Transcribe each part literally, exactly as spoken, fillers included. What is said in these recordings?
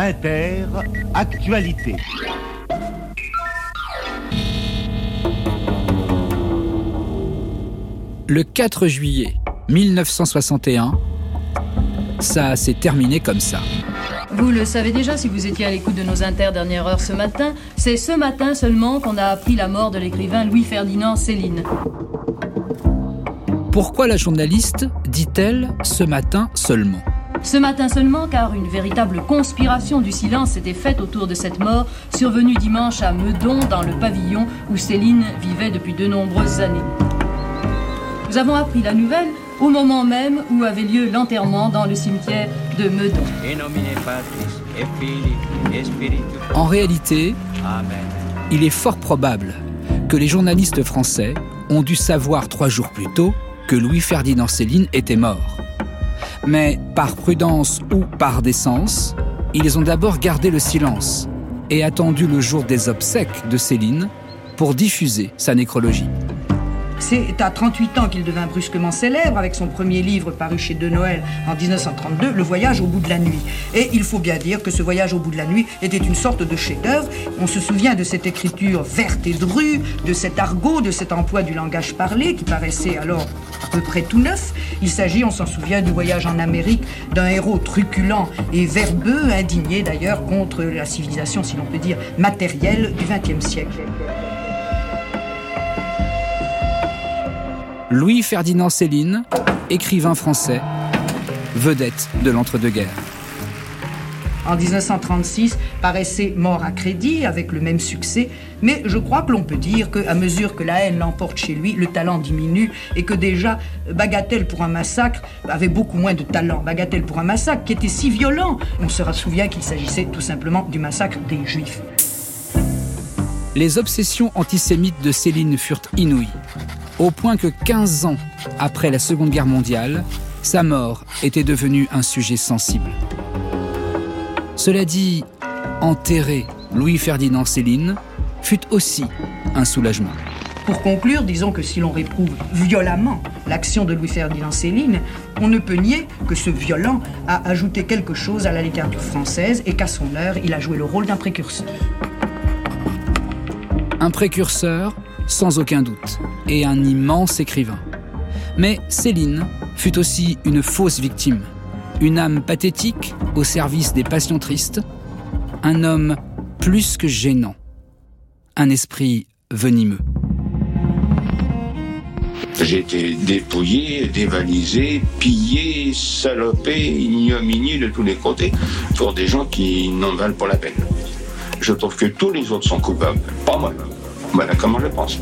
Inter, actualité. Le quatre juillet mille neuf cent soixante et un, ça s'est terminé comme ça. Vous le savez déjà si vous étiez à l'écoute de nos Inter dernière heure ce matin, c'est ce matin seulement qu'on a appris la mort de l'écrivain Louis-Ferdinand Céline. Pourquoi la journaliste dit-elle ce matin seulement ? Ce matin seulement, car une véritable conspiration du silence s'était faite autour de cette mort, survenue dimanche à Meudon, dans le pavillon où Céline vivait depuis de nombreuses années. Nous avons appris la nouvelle au moment même où avait lieu l'enterrement dans le cimetière de Meudon. En réalité, il est fort probable que les journalistes français ont dû savoir trois jours plus tôt que Louis-Ferdinand Céline était mort. Mais par prudence ou par décence, ils ont d'abord gardé le silence et attendu le jour des obsèques de Céline pour diffuser sa nécrologie. C'est à trente-huit ans qu'il devint brusquement célèbre avec son premier livre paru chez De Noël en dix-neuf cent trente-deux, Le Voyage au bout de la nuit. Et il faut bien dire que ce Voyage au bout de la nuit était une sorte de chef-d'œuvre. On se souvient de cette écriture verte et drue, de cet argot, de cet emploi du langage parlé qui paraissait alors à peu près tout neuf. Il s'agit, on s'en souvient, du voyage en Amérique d'un héros truculent et verbeux, indigné d'ailleurs contre la civilisation, si l'on peut dire, matérielle du vingtième siècle. Louis-Ferdinand Céline, écrivain français, vedette de l'entre-deux-guerres. En dix-neuf cent trente-six, paraissait Mort à crédit, avec le même succès, mais je crois que l'on peut dire qu'à mesure que la haine l'emporte chez lui, le talent diminue et que déjà, Bagatelle pour un massacre avait beaucoup moins de talent. Bagatelle pour un massacre qui était si violent, on se souvient qu'il s'agissait tout simplement du massacre des Juifs. Les obsessions antisémites de Céline furent inouïes, au point que quinze ans après la Seconde Guerre mondiale, sa mort était devenue un sujet sensible. Cela dit, enterrer Louis-Ferdinand Céline fut aussi un soulagement. Pour conclure, disons que si l'on réprouve violemment l'action de Louis-Ferdinand Céline, on ne peut nier que ce violent a ajouté quelque chose à la littérature française et qu'à son heure, il a joué le rôle d'un précurseur. Un précurseur, sans aucun doute, et un immense écrivain. Mais Céline fut aussi une fausse victime, une âme pathétique au service des passions tristes, un homme plus que gênant, un esprit venimeux. J'ai été dépouillé, dévalisé, pillé, salopé, ignominé de tous les côtés pour des gens qui n'en valent pas la peine. Je trouve que tous les autres sont coupables, pas moi. Voilà comment je pense.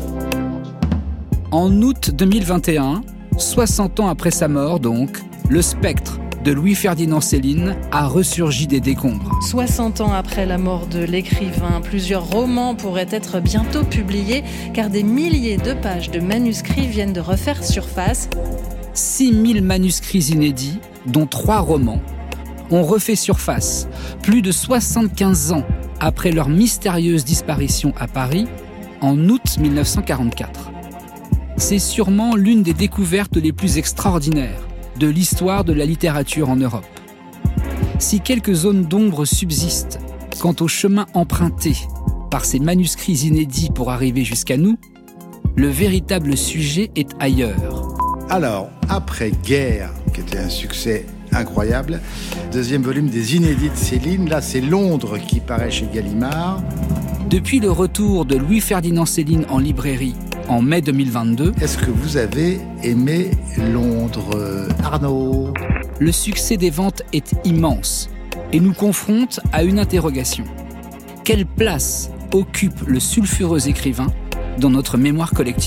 En août deux mille vingt et un, soixante ans après sa mort donc, le spectre de Louis-Ferdinand Céline a ressurgi des décombres. soixante ans après la mort de l'écrivain, plusieurs romans pourraient être bientôt publiés car des milliers de pages de manuscrits viennent de refaire surface. six mille manuscrits inédits, dont trois romans, ont refait surface plus de soixante-quinze ans après leur mystérieuse disparition à Paris en août mille neuf cent quarante-quatre. C'est sûrement l'une des découvertes les plus extraordinaires de l'histoire de la littérature en Europe. Si quelques zones d'ombre subsistent quant au chemin emprunté par ces manuscrits inédits pour arriver jusqu'à nous, le véritable sujet est ailleurs. Alors, après Guerre, qui était un succès incroyable, deuxième volume des inédits de Céline, là c'est Londres qui paraît chez Gallimard. Depuis le retour de Louis-Ferdinand Céline en librairie en mai deux mille vingt-deux... Est-ce que vous avez aimé Londres, Arnaud ? Le succès des ventes est immense et nous confronte à une interrogation. Quelle place occupe le sulfureux écrivain dans notre mémoire collective ?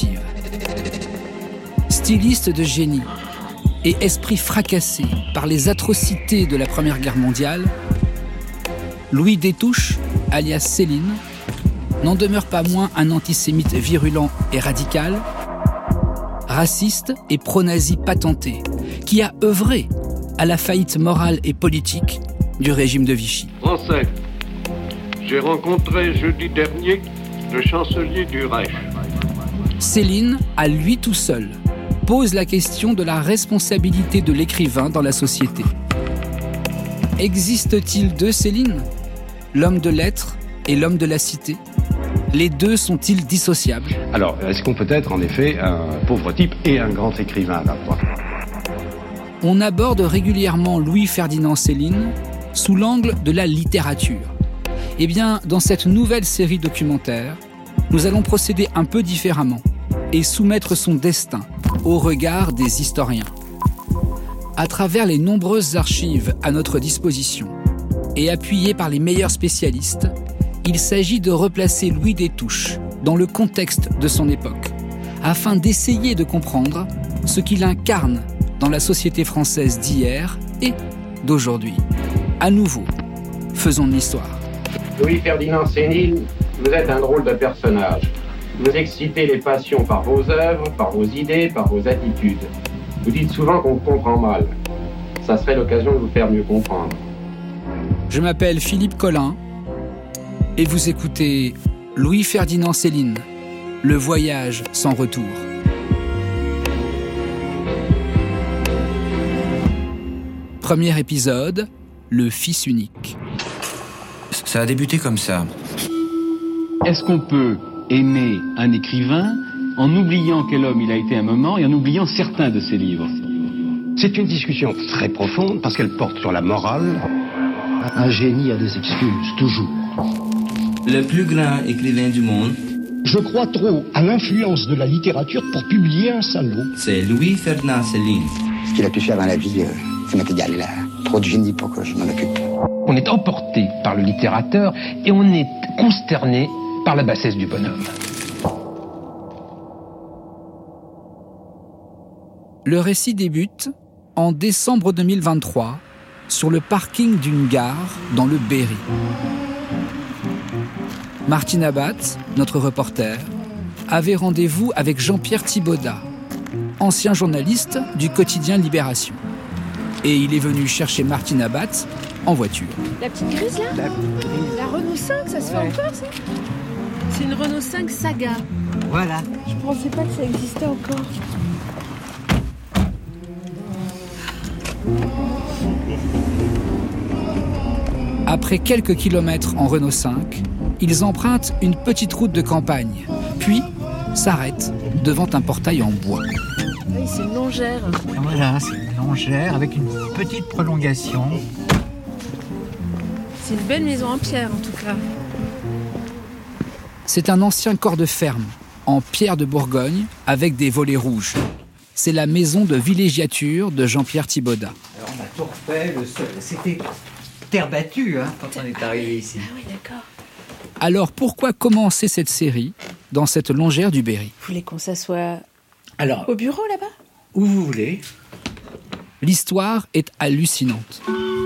Styliste de génie et esprit fracassé par les atrocités de la Première Guerre mondiale, Louis Détouche, alias Céline, n'en demeure pas moins un antisémite virulent et radical, raciste et pro-nazi patenté, qui a œuvré à la faillite morale et politique du régime de Vichy. Français, j'ai rencontré jeudi dernier le chancelier du Reich. Céline, à lui tout seul, pose la question de la responsabilité de l'écrivain dans la société. Existe-t-il deux Céline ? l'homme de lettres et l'homme de la cité? Les deux sont-ils dissociables? Alors, est-ce qu'on peut être en effet un pauvre type et un grand écrivain à la fois? On aborde régulièrement Louis-Ferdinand Céline sous l'angle de la littérature. Eh bien, dans cette nouvelle série documentaire, nous allons procéder un peu différemment et soumettre son destin au regard des historiens. À travers les nombreuses archives à notre disposition et appuyées par les meilleurs spécialistes, il s'agit de replacer Louis Destouches dans le contexte de son époque, afin d'essayer de comprendre ce qu'il incarne dans la société française d'hier et d'aujourd'hui. À nouveau, faisons de l'histoire. Louis-Ferdinand Céline, vous êtes un drôle de personnage. Vous excitez les passions par vos œuvres, par vos idées, par vos attitudes. Vous dites souvent qu'on vous comprend mal. Ça serait l'occasion de vous faire mieux comprendre. Je m'appelle Philippe Collin et vous écoutez Louis-Ferdinand Céline, le voyage sans retour. Premier épisode, le fils unique. Ça a débuté comme ça. Est-ce qu'on peut aimer un écrivain en oubliant quel homme il a été un moment et en oubliant certains de ses livres? C'est une discussion très profonde parce qu'elle porte sur la morale. Un génie a des excuses, toujours. Le plus grand écrivain du monde. Je crois trop à l'influence de la littérature pour publier un salaud. C'est Louis-Ferdinand Céline. Ce qu'il a pu faire dans la vie, euh, ça m'est égal. Il a trop de génie pour que je m'en occupe. On est emporté par le littérateur et on est consterné par la bassesse du bonhomme. Le récit débute en décembre deux mille vingt-trois sur le parking d'une gare dans le Berry. Martine Abat, notre reporter, avait rendez-vous avec Jean-Pierre Thibaudat, ancien journaliste du quotidien Libération. Et il est venu chercher Martine Abat en voiture. La petite grise là ? La petite grise. La Renault cinq, ça se fait ouais. encore ça ? C'est une Renault cinq Saga. Voilà. Je pensais pas que ça existait encore. Après quelques kilomètres en Renault cinq, ils empruntent une petite route de campagne, puis s'arrêtent devant un portail en bois. Oui, c'est une longère. Voilà, c'est une longère avec une petite prolongation. C'est une belle maison en pierre en tout cas. C'est un ancien corps de ferme, en pierre de Bourgogne, avec des volets rouges. C'est la maison de villégiature de Jean-Pierre Thibaudat. Alors on a tout refait, le sol, c'était terre battue hein, quand on est arrivé ici. Ah oui, d'accord. Alors pourquoi commencer cette série dans cette longère du Berry ? Vous voulez qu'on s'assoie Alors, au bureau là-bas ? Où vous voulez. L'histoire est hallucinante.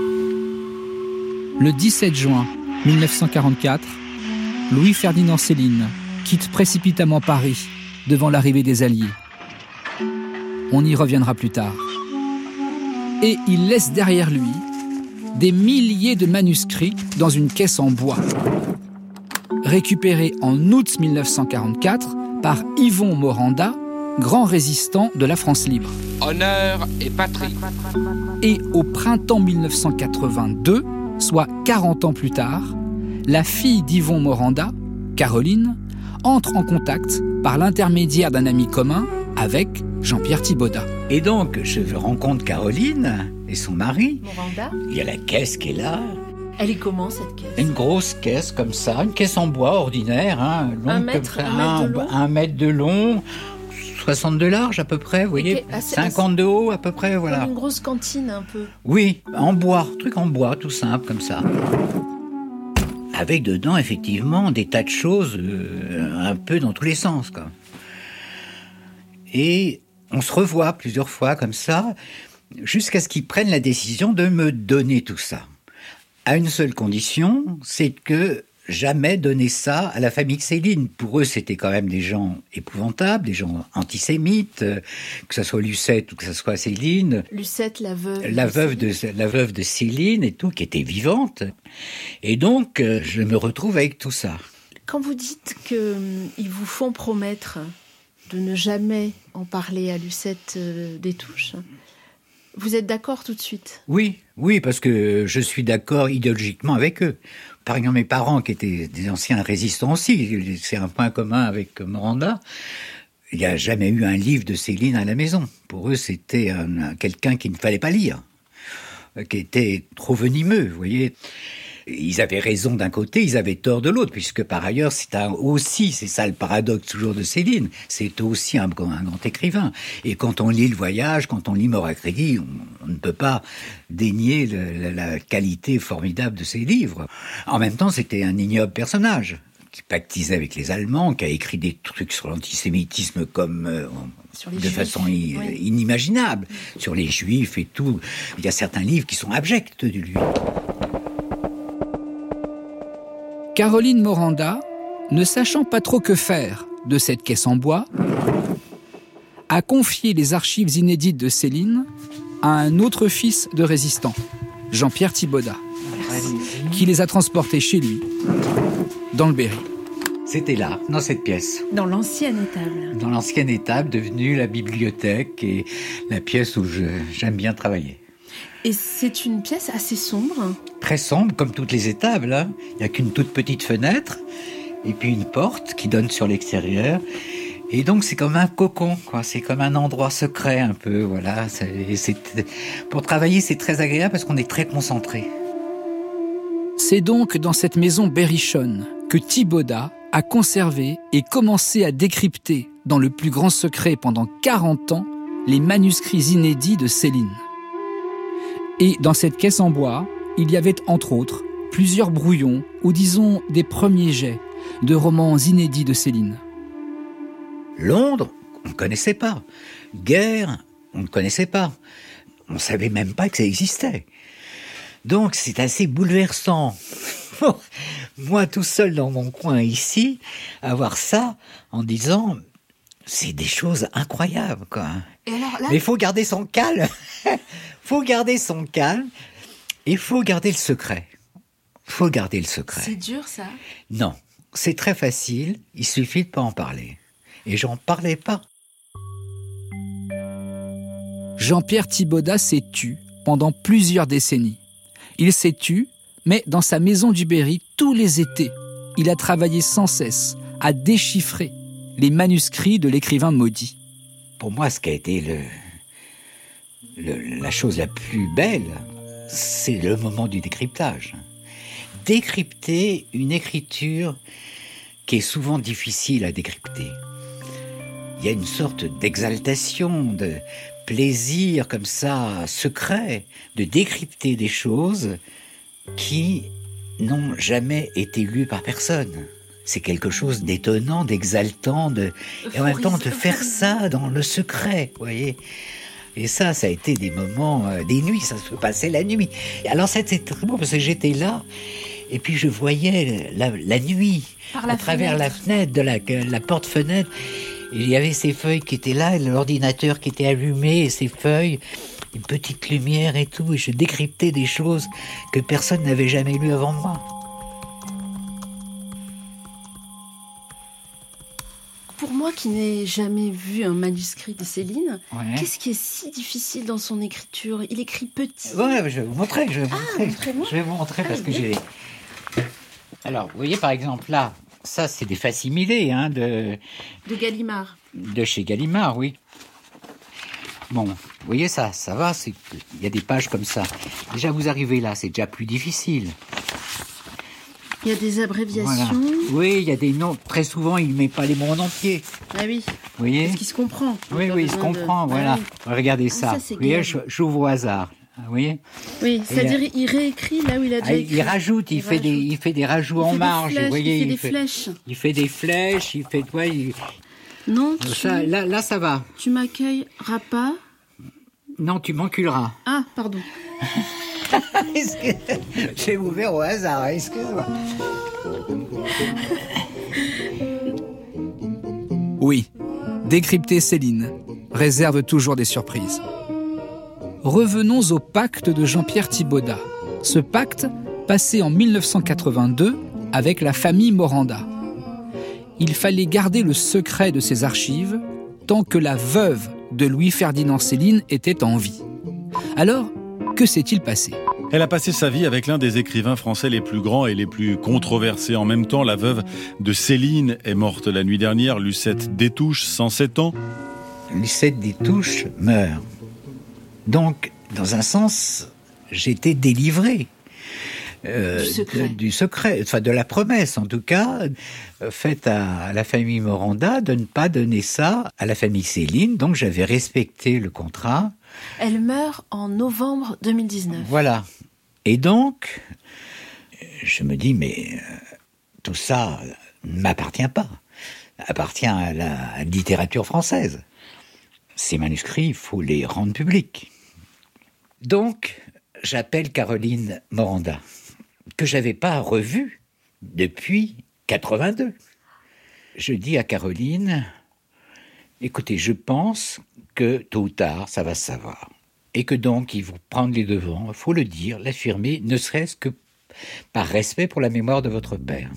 Le dix-sept juin mille neuf cent quarante-quatre, Louis-Ferdinand Céline quitte précipitamment Paris devant l'arrivée des Alliés. On y reviendra plus tard. Et il laisse derrière lui des milliers de manuscrits dans une caisse en bois. Récupérés en août mille neuf cent quarante-quatre par Yvon Moranda, grand résistant de la France libre. Honneur et patrie. Et au printemps mille neuf cent quatre-vingt-deux, soit quarante ans plus tard, la fille d'Yvon Moranda, Caroline, entre en contact par l'intermédiaire d'un ami commun avec Jean-Pierre Thibaudat. Et donc, je rencontre Caroline et son mari. Moranda. Il y a la caisse qui est là. Elle est comment cette caisse ? Une grosse caisse comme ça, une caisse en bois ordinaire. Hein, un, mètre, comme ça, un, mètre de long. un mètre de long, soixante de large à peu près, vous voyez, okay, assez, cinquante de haut à peu près, voilà. Comme une grosse cantine un peu. Oui, en bois, truc en bois, tout simple comme ça. Avec dedans, effectivement, des tas de choses euh, un peu dans tous les sens, quoi. Et on se revoit plusieurs fois comme ça, jusqu'à ce qu'ils prennent la décision de me donner tout ça. À une seule condition, c'est que jamais donner ça à la famille Céline. Pour eux, c'était quand même des gens épouvantables, des gens antisémites, que ce soit Lucette ou que ce soit Céline. Lucette, la veuve. La veuve de, la veuve de Céline et tout, qui était vivante. Et donc, je me retrouve avec tout ça. Quand vous dites qu'ils vous font promettre de ne jamais en parler à Lucette euh, Destouches, vous êtes d'accord tout de suite ? Oui, oui, parce que je suis d'accord idéologiquement avec eux. Par exemple, mes parents, qui étaient des anciens résistants aussi, c'est un point commun avec Moranda, il n'y a jamais eu un livre de Céline à la maison. Pour eux, c'était un, un, quelqu'un qu'il ne fallait pas lire, qui était trop venimeux, vous voyez. Ils avaient raison d'un côté, ils avaient tort de l'autre, puisque par ailleurs, c'est un, aussi, c'est ça le paradoxe toujours de Céline, c'est aussi un, un grand écrivain. Et quand on lit Le Voyage, quand on lit Mort à crédit, on, on ne peut pas dénier le, la, la qualité formidable de ses livres. En même temps, c'était un ignoble personnage, qui pactisait avec les Allemands, qui a écrit des trucs sur l'antisémitisme comme euh, de Juifs, façon i- oui. inimaginable, mmh. sur les Juifs et tout. Il y a certains livres qui sont abjects de lui. Caroline Moranda, ne sachant pas trop que faire de cette caisse en bois, a confié les archives inédites de Céline à un autre fils de résistant, Jean-Pierre Thibaudat, qui les a transportées chez lui, dans le Berry. C'était là, dans cette pièce. Dans l'ancienne étable. Dans l'ancienne étable, devenue la bibliothèque et la pièce où je, j'aime bien travailler. Et c'est une pièce assez sombre. Très sombre, comme toutes les étables. Hein. Il n'y a qu'une toute petite fenêtre, et puis une porte qui donne sur l'extérieur. Et donc c'est comme un cocon, quoi. C'est comme un endroit secret un peu. Voilà. C'est, c'est... Pour travailler, c'est très agréable parce qu'on est très concentré. C'est donc dans cette maison berrichonne que Thibaudat a conservé et commencé à décrypter, dans le plus grand secret pendant quarante ans, les manuscrits inédits de Céline. Et dans cette caisse en bois, il y avait entre autres plusieurs brouillons, ou disons des premiers jets, de romans inédits de Céline. Londres, on ne connaissait pas. Guerre, on ne connaissait pas. On ne savait même pas que ça existait. Donc c'est assez bouleversant. Moi tout seul dans mon coin ici, avoir ça en disant... C'est des choses incroyables, quoi. Et alors, là... Mais il faut garder son calme. faut garder son calme. Et il faut garder le secret. Il faut garder le secret. C'est dur, ça ? Non. C'est très facile. Il suffit de pas en parler. Et j'en parlais pas. Jean-Pierre Thibaudat s'est tu pendant plusieurs décennies. Il s'est tu, mais dans sa maison du Berry, tous les étés, il a travaillé sans cesse à déchiffrer les manuscrits de l'écrivain maudit. Pour moi, ce qui a été le, le, la chose la plus belle, c'est le moment du décryptage. Décrypter une écriture qui est souvent difficile à décrypter. Il y a une sorte d'exaltation, de plaisir comme ça, secret, de décrypter des choses qui n'ont jamais été lues par personne. C'est quelque chose d'étonnant, d'exaltant, de... et en même temps de faire ça dans le secret, vous voyez. Et ça, ça a été des moments, euh, des nuits, ça se passait la nuit. Alors c'était très beau parce que j'étais là, et puis je voyais la, la nuit, à travers fenêtre. la fenêtre, de la, la porte-fenêtre. Il y avait ces feuilles qui étaient là, l'ordinateur qui était allumé, et ces feuilles, une petite lumière et tout, et je décryptais des choses que personne n'avait jamais lues avant moi. Pour moi qui n'ai jamais vu un manuscrit de Céline, ouais. Qu'est-ce qui est si difficile dans son écriture ? Il écrit petit. Ouais, je vais vous montrer, je vais vous ah, montrer. Je vais vous montrer parce ah, que j'ai... Alors, vous voyez par exemple là, ça c'est des facsimilés hein, de... De Gallimard. De chez Gallimard, oui. Bon, vous voyez ça, ça va, c'est... il y a des pages comme ça. Déjà vous arrivez là, c'est déjà plus difficile. Il y a des abréviations. Voilà. Oui, il y a des noms. Très souvent, il ne met pas les mots en entier. Ah oui. Vous voyez ? Parce qu'il se comprend. Oui, oui, il se comprend, de... voilà. Ah oui. Regardez ah, ça. ça vous voyez, j'ouvre au hasard. Vous voyez ? Oui, c'est-à-dire il réécrit là où il a déjà ah, écrit. Il rajoute, il, il fait rajoute. Des, il fait des rajouts il en marge. Flèches, vous voyez, il fait il des fait, flèches. Il fait des flèches, il fait... Ouais, il... Non, tu... ça, là, là, ça va. Tu m'accueilleras pas ? Non, tu m'enculeras. Ah, pardon. J'ai ouvert au hasard, excuse-moi. Oui, décrypter Céline réserve toujours des surprises. Revenons au pacte de Jean-Pierre Thibaudat. Ce pacte, passé en mille neuf cent quatre-vingt-deux avec la famille Moranda. Il fallait garder le secret de ses archives tant que la veuve de Louis-Ferdinand Céline était en vie. Alors, que s'est-il passé ? Elle a passé sa vie avec l'un des écrivains français les plus grands et les plus controversés. En même temps, la veuve de Céline est morte la nuit dernière, Lucette Détouche, cent sept ans. Lucette Détouche meurt. Donc, dans un sens, j'ai été délivré. Euh, du secret. De, du secret, enfin de la promesse en tout cas, euh, faite à, à la famille Moranda de ne pas donner ça à la famille Céline. Donc j'avais respecté le contrat. Elle meurt en novembre deux mille dix-neuf. Voilà. Et donc, je me dis, mais euh, tout ça ne m'appartient pas. Appartient à la littérature française. Ces manuscrits, il faut les rendre publics. Donc, j'appelle Caroline Moranda, que je n'avais pas revue depuis quatre-vingt-deux. Je dis à Caroline, écoutez, je pense que tôt ou tard, ça va se savoir. Et que donc, il faut prendre les devants, il faut le dire, l'affirmer, ne serait-ce que par respect pour la mémoire de votre père.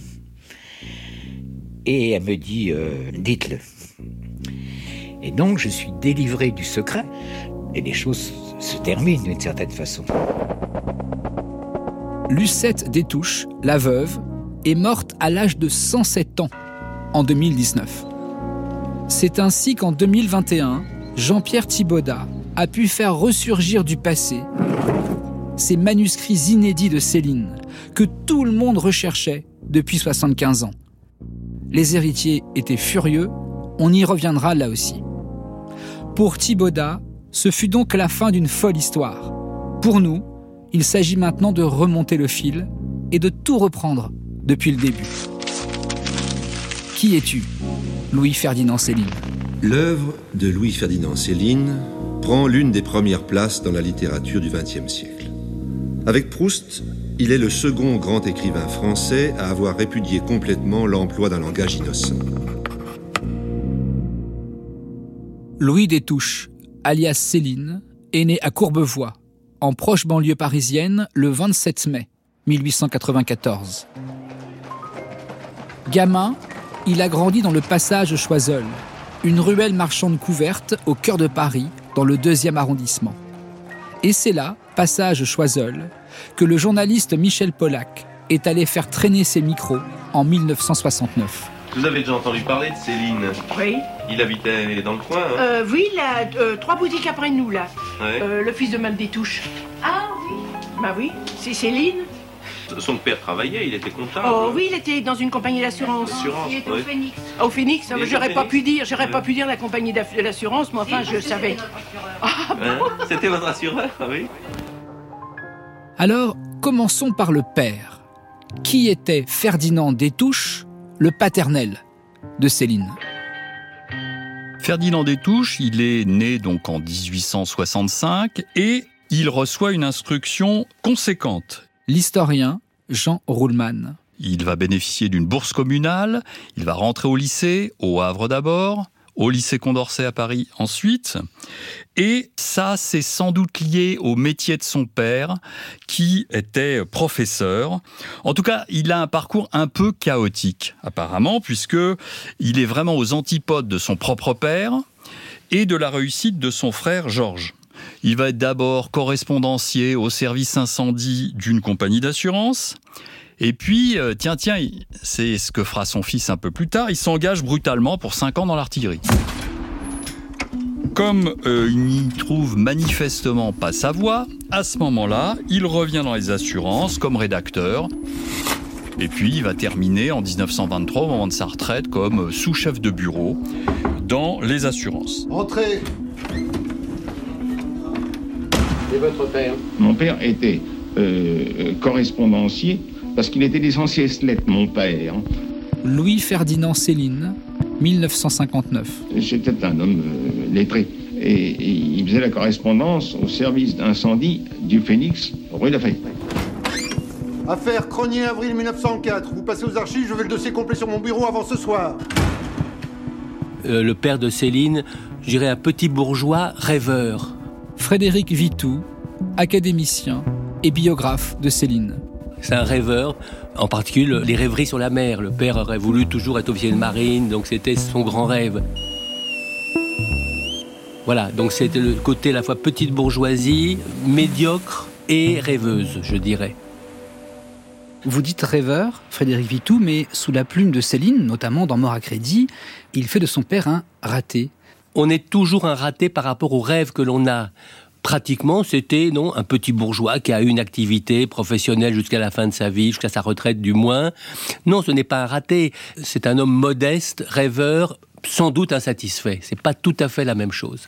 Et elle me dit, euh, dites-le. Et donc, je suis délivré du secret, et les choses se terminent d'une certaine façon. Lucette Détouche, la veuve, est morte à l'âge de cent sept ans, en deux mille dix-neuf. C'est ainsi qu'en deux mille vingt et un, Jean-Pierre Thibaudat a pu faire ressurgir du passé ces manuscrits inédits de Céline, que tout le monde recherchait depuis soixante-quinze ans. Les héritiers étaient furieux, on y reviendra là aussi. Pour Thibaudat, ce fut donc la fin d'une folle histoire. Pour nous, il s'agit maintenant de remonter le fil et de tout reprendre depuis le début. Qui es-tu, Louis-Ferdinand Céline ? L'œuvre de Louis-Ferdinand Céline prend l'une des premières places dans la littérature du vingtième siècle. Avec Proust, il est le second grand écrivain français à avoir répudié complètement l'emploi d'un langage innocent. Louis Détouche, alias Céline, est né à Courbevoie, en proche banlieue parisienne, le vingt-sept mai mille huit cent quatre-vingt-quatorze. Gamin, il a grandi dans le passage Choiseul, une ruelle marchande couverte au cœur de Paris, dans le deuxième arrondissement. Et c'est là, passage Choiseul, que le journaliste Michel Polac est allé faire traîner ses micros en mille neuf cent soixante-neuf. Vous avez déjà entendu parler de Céline ? Oui. Il habitait dans le coin, hein ? euh, Oui, là, euh, trois boutiques après nous, là. Ouais. Euh, le fils de Mme Détouche. Ah oui. Bah oui, c'est Céline. Son père travaillait, il était comptable. Oh oui, il était dans une compagnie d'assurance. Assurance, il était oui. au Phénix. Au Phénix, Il j'aurais était pas au pu Phénix. dire, j'aurais Ouais. pas pu dire la compagnie d'aff- de l'assurance, mais enfin, je savais. Ah bon ? Hein ? C'était votre assureur, ah oui. Alors, commençons par le père. Qui était Ferdinand Détouche, le paternel de Céline ? Ferdinand Détouche, il est né donc en dix-huit cent soixante-cinq et il reçoit une instruction conséquente. L'historien Jean Ruhlmann. Il va bénéficier d'une bourse communale, il va rentrer au lycée, au Havre d'abord, au lycée Condorcet à Paris ensuite. Et ça, c'est sans doute lié au métier de son père, qui était professeur. En tout cas, il a un parcours un peu chaotique, apparemment, puisqu'il est vraiment aux antipodes de son propre père et de la réussite de son frère Georges. Il va être d'abord correspondancier au service incendie d'une compagnie d'assurance. Et puis, euh, tiens, tiens, c'est ce que fera son fils un peu plus tard, il s'engage brutalement pour cinq ans dans l'artillerie. Comme euh, il n'y trouve manifestement pas sa voie, à ce moment-là, il revient dans les assurances comme rédacteur. Et puis, il va terminer en dix-neuf cent vingt-trois, au moment de sa retraite, comme sous-chef de bureau dans les assurances. Entrez. Et votre père ? Mon père était euh, correspondancier parce qu'il était des anciennes lettres, mon père. Louis-Ferdinand Céline, mille neuf cent cinquante-neuf. C'était un homme euh, lettré. Et, et il faisait la correspondance au service d'incendie du Phénix, rue Lafayette. Affaire Cronier, avril mille neuf cent quatre. Vous passez aux archives, je veux le dossier complet sur mon bureau avant ce soir. Euh, le père de Céline, je dirais un petit bourgeois rêveur. Frédéric Vitou, académicien et biographe de Céline. C'est un rêveur, en particulier les rêveries sur la mer. Le père aurait voulu toujours être officier de marine, donc c'était son grand rêve. Voilà, donc c'était le côté à la fois petite bourgeoisie, médiocre, et rêveuse, je dirais. Vous dites rêveur, Frédéric Vitoux, mais sous la plume de Céline, notamment dans Mort à crédit, il fait de son père un raté. On est toujours un raté par rapport aux rêves que l'on a. Pratiquement, c'était non un petit bourgeois qui a eu une activité professionnelle jusqu'à la fin de sa vie, jusqu'à sa retraite du moins. Non, ce n'est pas un raté. C'est un homme modeste, rêveur, sans doute insatisfait. C'est pas tout à fait la même chose.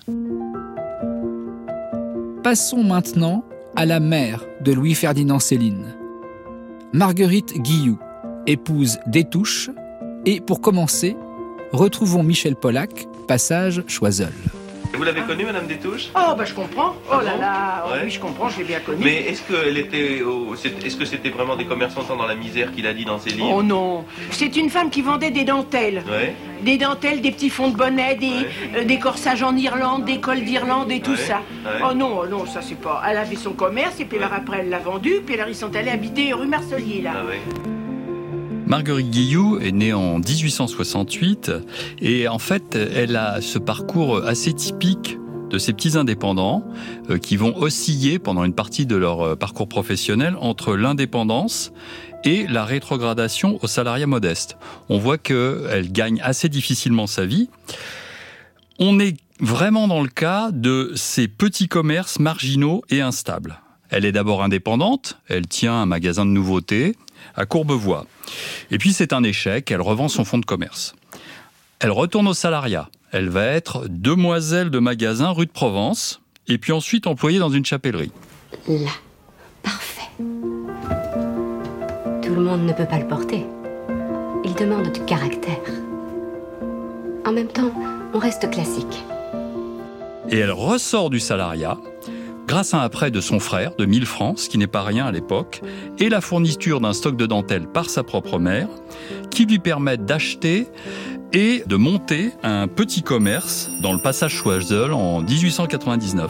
Passons maintenant à la mère de Louis-Ferdinand Céline. Marguerite Guilloux, épouse Destouches. Et pour commencer, retrouvons Michel Polac, passage Choiseul. Vous l'avez connue, Madame Destouches ? Oh, bah je comprends. Oh là là, Ouais. oui, je comprends, je l'ai bien connue. Mais est-ce qu'elle était, au- c'est- est-ce que c'était vraiment des commerçants dans la misère qu'il a dit dans ses livres ? Oh non, c'est une femme qui vendait des dentelles. Ouais. Des dentelles, des petits fonds de bonnet, des, Ouais. euh, des corsages en Irlande, des cols d'Irlande et tout Ouais, ça. ouais. Oh non, oh non, ça c'est pas... Elle avait son commerce et puis alors après elle l'a vendu, puis alors ils sont allés habiter rue Marcelier là. Ah ouais. Marguerite Guilloux est née en dix-huit cent soixante-huit et en fait, elle a ce parcours assez typique de ces petits indépendants euh, qui vont osciller pendant une partie de leur euh, parcours professionnel entre l'indépendance et la rétrogradation au salariat modeste. On voit qu'elle gagne assez difficilement sa vie. On est vraiment dans le cas de ces petits commerces marginaux et instables. Elle est d'abord indépendante, elle tient un magasin de nouveautés à Courbevoie. Et puis c'est un échec, elle revend son fonds de commerce. Elle retourne au salariat. Elle va être demoiselle de magasin rue de Provence, et puis ensuite employée dans une chapellerie. Là, parfait. Tout le monde ne peut pas le porter. Il demande du caractère. En même temps, on reste classique. Et elle ressort du salariat grâce à un prêt de son frère de mille francs, ce qui n'est pas rien à l'époque, et la fourniture d'un stock de dentelle par sa propre mère, qui lui permettent d'acheter et de monter un petit commerce dans le passage Choiseul en dix-huit cent quatre-vingt-dix-neuf.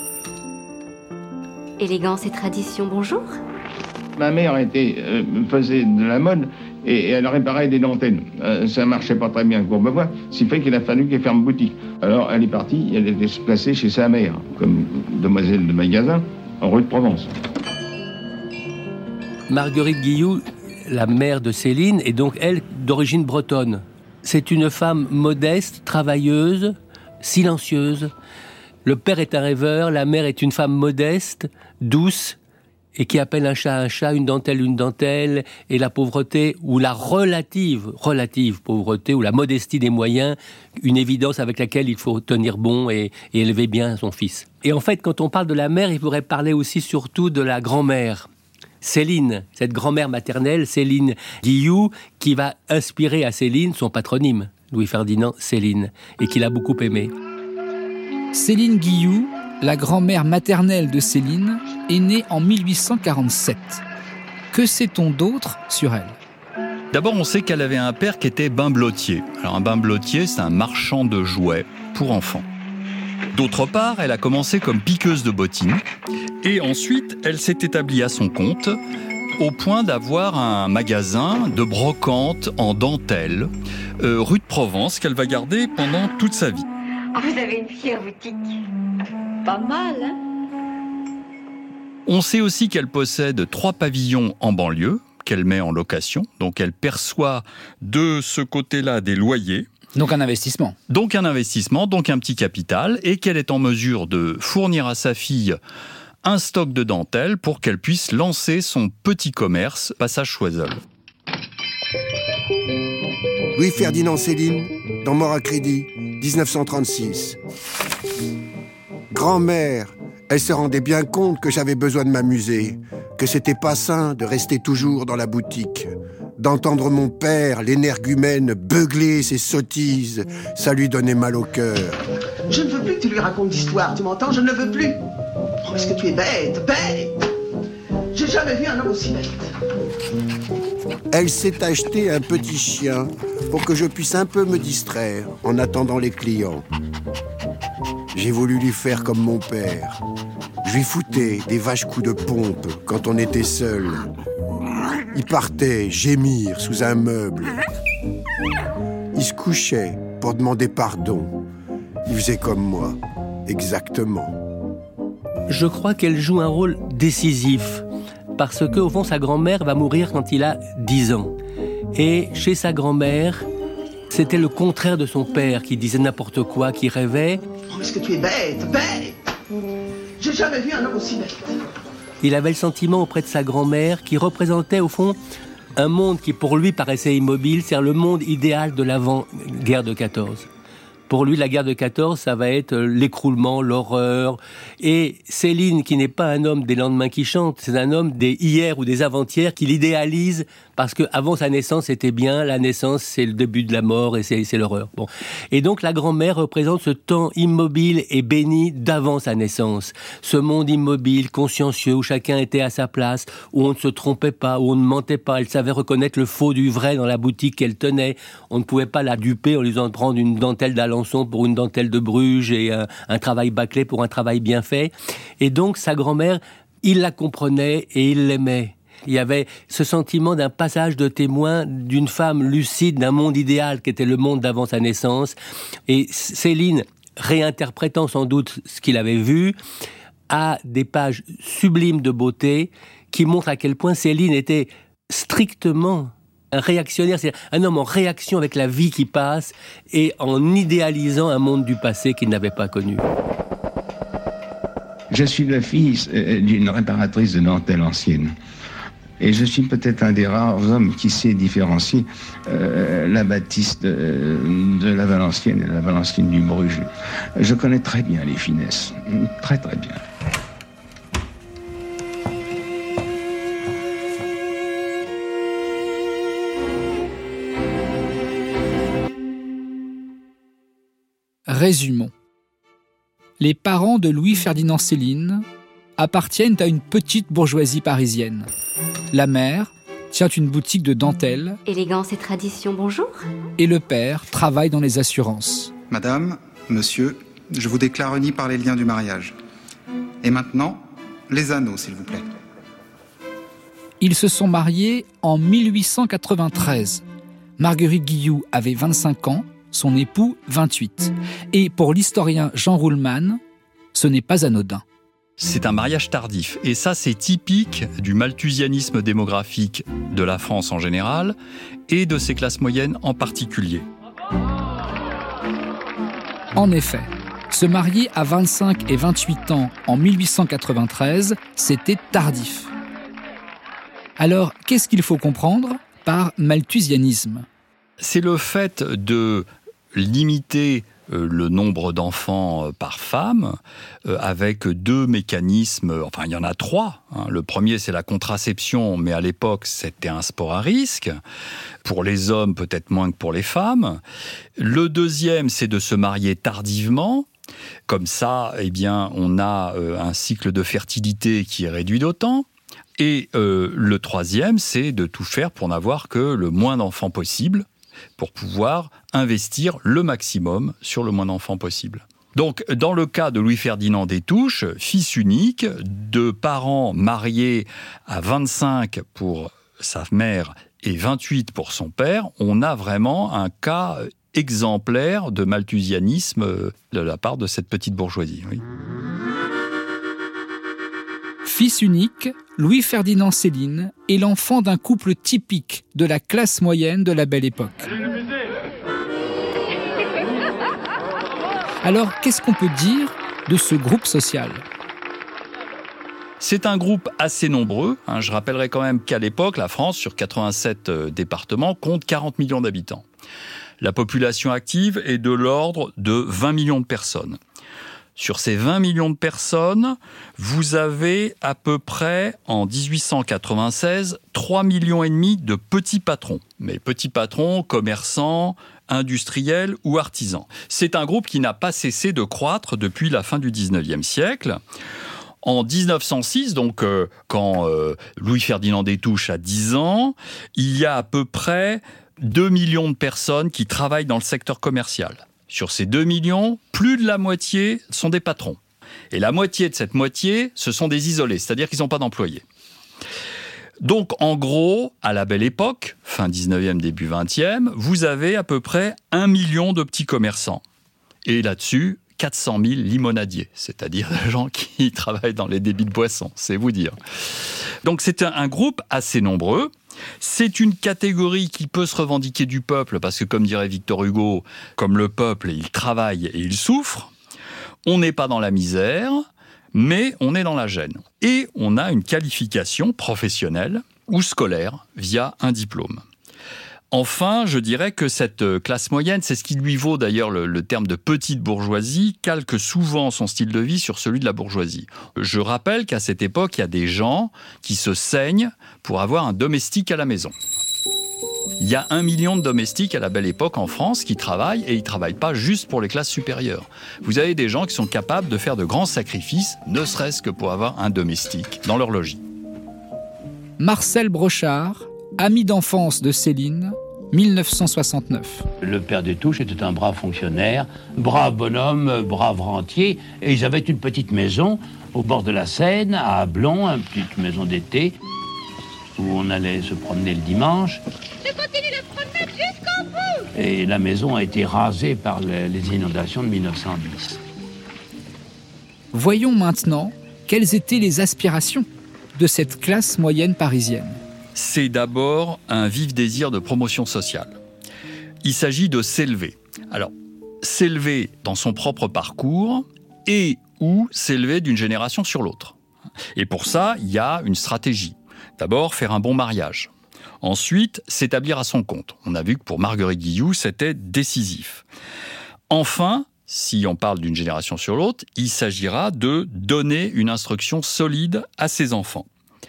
Élégance et tradition, bonjour. Ma mère était, euh, faisait de la mode et, et elle réparait des dentelles. Euh, ça marchait pas très bien à Courbevoie, ce qui fait qu'il a fallu qu'elle ferme boutique. Alors elle est partie, elle était placée chez sa mère, comme demoiselle de magasin, en rue de Provence. Marguerite Guilloux, la mère de Céline, est donc, elle, d'origine bretonne. C'est une femme modeste, travailleuse, silencieuse. Le père est un rêveur, la mère est une femme modeste, douce, et qui appelle un chat un chat, une dentelle une dentelle, et la pauvreté, ou la relative, relative pauvreté, ou la modestie des moyens, une évidence avec laquelle il faut tenir bon et, et élever bien son fils. Et en fait, quand on parle de la mère, il faudrait parler aussi surtout de la grand-mère. Céline, cette grand-mère maternelle, Céline Guilloux, qui va inspirer à Céline son patronyme, Louis-Ferdinand Céline, et qu'il a beaucoup aimé. Céline Guilloux, la grand-mère maternelle de Céline, est née en mille huit cent quarante-sept. Que sait-on d'autre sur elle ? D'abord, on sait qu'elle avait un père qui était bimbelotier. Alors un bimbelotier, c'est un marchand de jouets pour enfants. D'autre part, elle a commencé comme piqueuse de bottines. Et ensuite, elle s'est établie à son compte, au point d'avoir un magasin de brocante en dentelle, euh, rue de Provence, qu'elle va garder pendant toute sa vie. Vous avez une fière boutique. Pas mal, hein ? On sait aussi qu'elle possède trois pavillons en banlieue, qu'elle met en location. Donc elle perçoit de ce côté-là des loyers. Donc un investissement. Donc un investissement, donc un petit capital, et qu'elle est en mesure de fournir à sa fille un stock de dentelle pour qu'elle puisse lancer son petit commerce, passage Choiseul. Louis-Ferdinand Céline, dans Mort à crédit, dix-neuf cent trente-six. Grand-mère, elle se rendait bien compte que j'avais besoin de m'amuser, que c'était pas sain de rester toujours dans la boutique. D'entendre mon père, l'énergumène, beugler ses sottises, ça lui donnait mal au cœur. Je ne veux plus que tu lui racontes d'histoire, tu m'entends? Je ne le veux plus. Oh, est-ce que tu es bête, bête? J'ai jamais vu un homme aussi bête. Elle s'est acheté un petit chien pour que je puisse un peu me distraire en attendant les clients. J'ai voulu lui faire comme mon père. Je lui foutais des vaches coups de pompe quand on était seul. Il partait gémir sous un meuble. Il se couchait pour demander pardon. Il faisait comme moi, exactement. Je crois qu'elle joue un rôle décisif, parce que, au fond, sa grand-mère va mourir quand il a dix ans. Et chez sa grand-mère, c'était le contraire de son père, qui disait n'importe quoi, qui rêvait. Oh, est-ce que tu es bête, bête! J'ai jamais vu un homme aussi bête. Il avait le sentiment auprès de sa grand-mère qui représentait, au fond, un monde qui, pour lui, paraissait immobile, c'est-à-dire le monde idéal de l'avant-guerre de quatorze. Pour lui, la guerre de quatorze, ça va être l'écroulement, l'horreur. Et Céline, qui n'est pas un homme des lendemains qui chantent, c'est un homme des hier ou des avant-hier qui l'idéalise, parce qu'avant sa naissance, c'était bien. La naissance, c'est le début de la mort et c'est, c'est l'horreur. Bon. Et donc, la grand-mère représente ce temps immobile et béni d'avant sa naissance. Ce monde immobile, consciencieux, où chacun était à sa place, où on ne se trompait pas, où on ne mentait pas. Elle savait reconnaître le faux du vrai dans la boutique qu'elle tenait. On ne pouvait pas la duper en lui faisant prendre une dentelle d'Alençon pour une dentelle de Bruges et un, un travail bâclé pour un travail bien fait. Et donc, sa grand-mère, il la comprenait et il l'aimait. Il y avait ce sentiment d'un passage de témoin d'une femme lucide, d'un monde idéal qui était le monde d'avant sa naissance. Et Céline, réinterprétant sans doute ce qu'il avait vu, a des pages sublimes de beauté qui montrent à quel point Céline était strictement un réactionnaire, c'est un homme en réaction avec la vie qui passe et en idéalisant un monde du passé qu'il n'avait pas connu. Je suis le fils d'une réparatrice de dentelle ancienne. Et je suis peut-être un des rares hommes qui sait différencier euh, la bâtisse de, de la Valencienne et la Valencienne du Bruges. Je connais très bien les finesses, très très bien. Résumons. Les parents de Louis-Ferdinand Céline appartiennent à une petite bourgeoisie parisienne. La mère tient une boutique de dentelle. Élégance et tradition, bonjour. Et le père travaille dans les assurances. Madame, monsieur, je vous déclare unis par les liens du mariage. Et maintenant, les anneaux, s'il vous plaît. Ils se sont mariés en mille huit cent quatre-vingt-treize. Marguerite Guilloux avait vingt-cinq ans, son époux vingt-huit. Et pour l'historien Jean Ruhlmann, ce n'est pas anodin. C'est un mariage tardif. Et ça, c'est typique du malthusianisme démographique de la France en général et de ses classes moyennes en particulier. En effet, se marier à vingt-cinq et vingt-huit ans en mille huit cent quatre-vingt-treize, c'était tardif. Alors, qu'est-ce qu'il faut comprendre par malthusianisme ? C'est le fait de limiter le nombre d'enfants par femme, avec deux mécanismes, enfin il y en a trois. Hein. Le premier, c'est la contraception, mais à l'époque, c'était un sport à risque. Pour les hommes, peut-être moins que pour les femmes. Le deuxième, c'est de se marier tardivement. Comme ça, eh bien, on a un cycle de fertilité qui est réduit d'autant. Et euh, le troisième, c'est de tout faire pour n'avoir que le moins d'enfants possible, pour pouvoir investir le maximum sur le moins d'enfants possible. Donc, dans le cas de Louis-Ferdinand des Touches, fils unique, de parents mariés à vingt-cinq pour sa mère et vingt-huit pour son père, on a vraiment un cas exemplaire de malthusianisme de la part de cette petite bourgeoisie. Oui. Fils unique, Louis-Ferdinand Céline est l'enfant d'un couple typique de la classe moyenne de la Belle Époque. Alors, qu'est-ce qu'on peut dire de ce groupe social ? C'est un groupe assez nombreux. Hein. Je rappellerai quand même qu'à l'époque, la France, sur quatre-vingt-sept euh, départements, compte quarante millions d'habitants. La population active est de l'ordre de vingt millions de personnes. Sur ces vingt millions de personnes, vous avez à peu près, en dix-huit cent quatre-vingt-seize, trois millions et demi de petits patrons. Mais petits patrons, commerçants, industriels ou artisans. C'est un groupe qui n'a pas cessé de croître depuis la fin du dix-neuvième siècle. En dix-neuf cent six, donc euh, quand euh, Louis-Ferdinand des Touches a dix ans, il y a à peu près deux millions de personnes qui travaillent dans le secteur commercial. Sur ces deux millions, plus de la moitié sont des patrons. Et la moitié de cette moitié, ce sont des isolés, c'est-à-dire qu'ils n'ont pas d'employés. Donc, en gros, à la Belle Époque, fin dix-neuvième, début vingtième, vous avez à peu près un million de petits commerçants. Et là-dessus, quatre cent mille limonadiers, c'est-à-dire des gens qui travaillent dans les débits de boissons, c'est vous dire. Donc c'est un, un groupe assez nombreux. C'est une catégorie qui peut se revendiquer du peuple, parce que comme dirait Victor Hugo, comme le peuple, il travaille et il souffre. On n'est pas dans la misère, mais on est dans la gêne. Et on a une qualification professionnelle ou scolaire via un diplôme. Enfin, je dirais que cette classe moyenne, c'est ce qui lui vaut d'ailleurs le, le terme de petite bourgeoisie, calque souvent son style de vie sur celui de la bourgeoisie. Je rappelle qu'à cette époque, il y a des gens qui se saignent pour avoir un domestique à la maison. Il y a un million de domestiques à la belle époque en France qui travaillent, et ils ne travaillent pas juste pour les classes supérieures. Vous avez des gens qui sont capables de faire de grands sacrifices, ne serait-ce que pour avoir un domestique dans leur logis. Marcel Brochard, ami d'enfance de Céline, mille neuf cent soixante-neuf. Le père Détouche était un brave fonctionnaire, brave bonhomme, brave rentier, et ils avaient une petite maison au bord de la Seine, à Ablon, une petite maison d'été, où on allait se promener le dimanche. Je continue la promenade jusqu'au bout. Et la maison a été rasée par les inondations de mille neuf cent dix. Voyons maintenant quelles étaient les aspirations de cette classe moyenne parisienne. C'est d'abord un vif désir de promotion sociale. Il s'agit de s'élever. Alors, s'élever dans son propre parcours et ou s'élever d'une génération sur l'autre. Et pour ça, il y a une stratégie. D'abord, faire un bon mariage. Ensuite, s'établir à son compte. On a vu que pour Marguerite Guilloux, c'était décisif. Enfin, si on parle d'une génération sur l'autre, il s'agira de donner une instruction solide à ses enfants.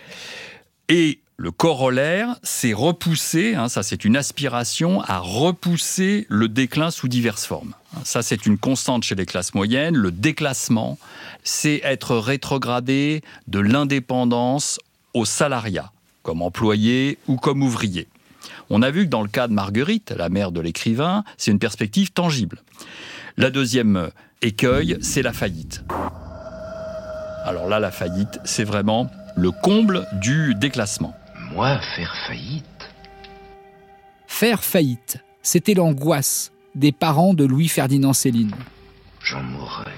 Et le corollaire, c'est repousser, hein, ça c'est une aspiration à repousser le déclin sous diverses formes. Ça c'est une constante chez les classes moyennes, le déclassement, c'est être rétrogradé de l'indépendance au salariat, comme employé ou comme ouvrier. On a vu que dans le cas de Marguerite, la mère de l'écrivain, c'est une perspective tangible. La deuxième écueil, c'est la faillite. Alors là, la faillite, c'est vraiment le comble du déclassement. Moi, faire faillite. Faire faillite, c'était l'angoisse des parents de Louis-Ferdinand Céline. J'en mourrai.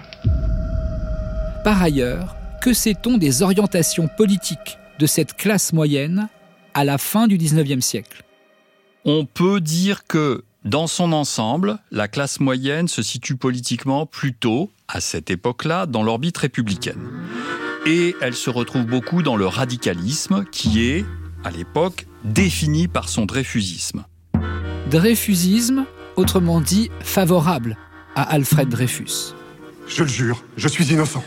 Par ailleurs, que sait-on des orientations politiques de cette classe moyenne à la fin du dix-neuvième siècle ? On peut dire que, dans son ensemble, la classe moyenne se situe politiquement plutôt, à cette époque-là, dans l'orbite républicaine. Et elle se retrouve beaucoup dans le radicalisme qui est, à l'époque, défini par son dreyfusisme. Dreyfusisme, autrement dit favorable à Alfred Dreyfus. Je le jure, je suis innocent.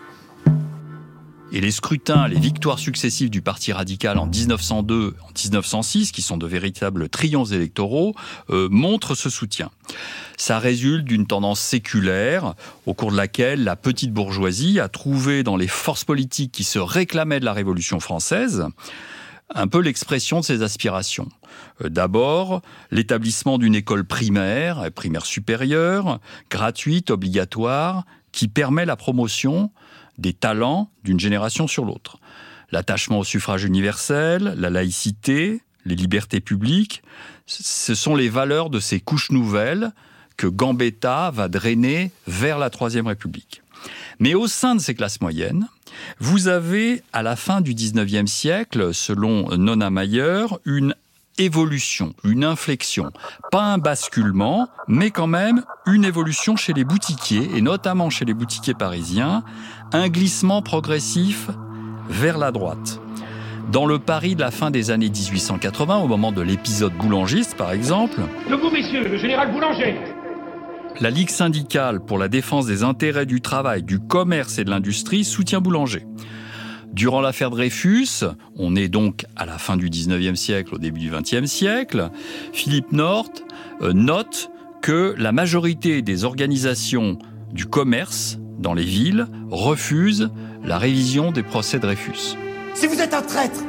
Et les scrutins, les victoires successives du Parti radical en dix-neuf cent deux, en dix-neuf cent six, qui sont de véritables triomphes électoraux, euh, montrent ce soutien. Ça résulte d'une tendance séculaire, au cours de laquelle la petite bourgeoisie a trouvé dans les forces politiques qui se réclamaient de la Révolution française un peu l'expression de ses aspirations. Euh, d'abord, l'établissement d'une école primaire, primaire supérieure, gratuite, obligatoire, qui permet la promotion des talents d'une génération sur l'autre. L'attachement au suffrage universel, la laïcité, les libertés publiques, ce sont les valeurs de ces couches nouvelles que Gambetta va drainer vers la Troisième République. Mais au sein de ces classes moyennes, vous avez, à la fin du dix-neuvième siècle, selon Nona Mayer, une évolution, une inflexion. Pas un basculement, mais quand même une évolution chez les boutiquiers, et notamment chez les boutiquiers parisiens, un glissement progressif vers la droite. Dans le Paris de la fin des années dix-huit cent quatre-vingts, au moment de l'épisode boulangiste par exemple... Debout messieurs, le général Boulanger. La Ligue syndicale pour la défense des intérêts du travail, du commerce et de l'industrie soutient Boulanger. Durant l'affaire Dreyfus, on est donc à la fin du dix-neuvième siècle, au début du vingtième siècle, Philippe North euh, note que la majorité des organisations du commerce dans les villes refusent la révision des procès Dreyfus. Si vous êtes un traître,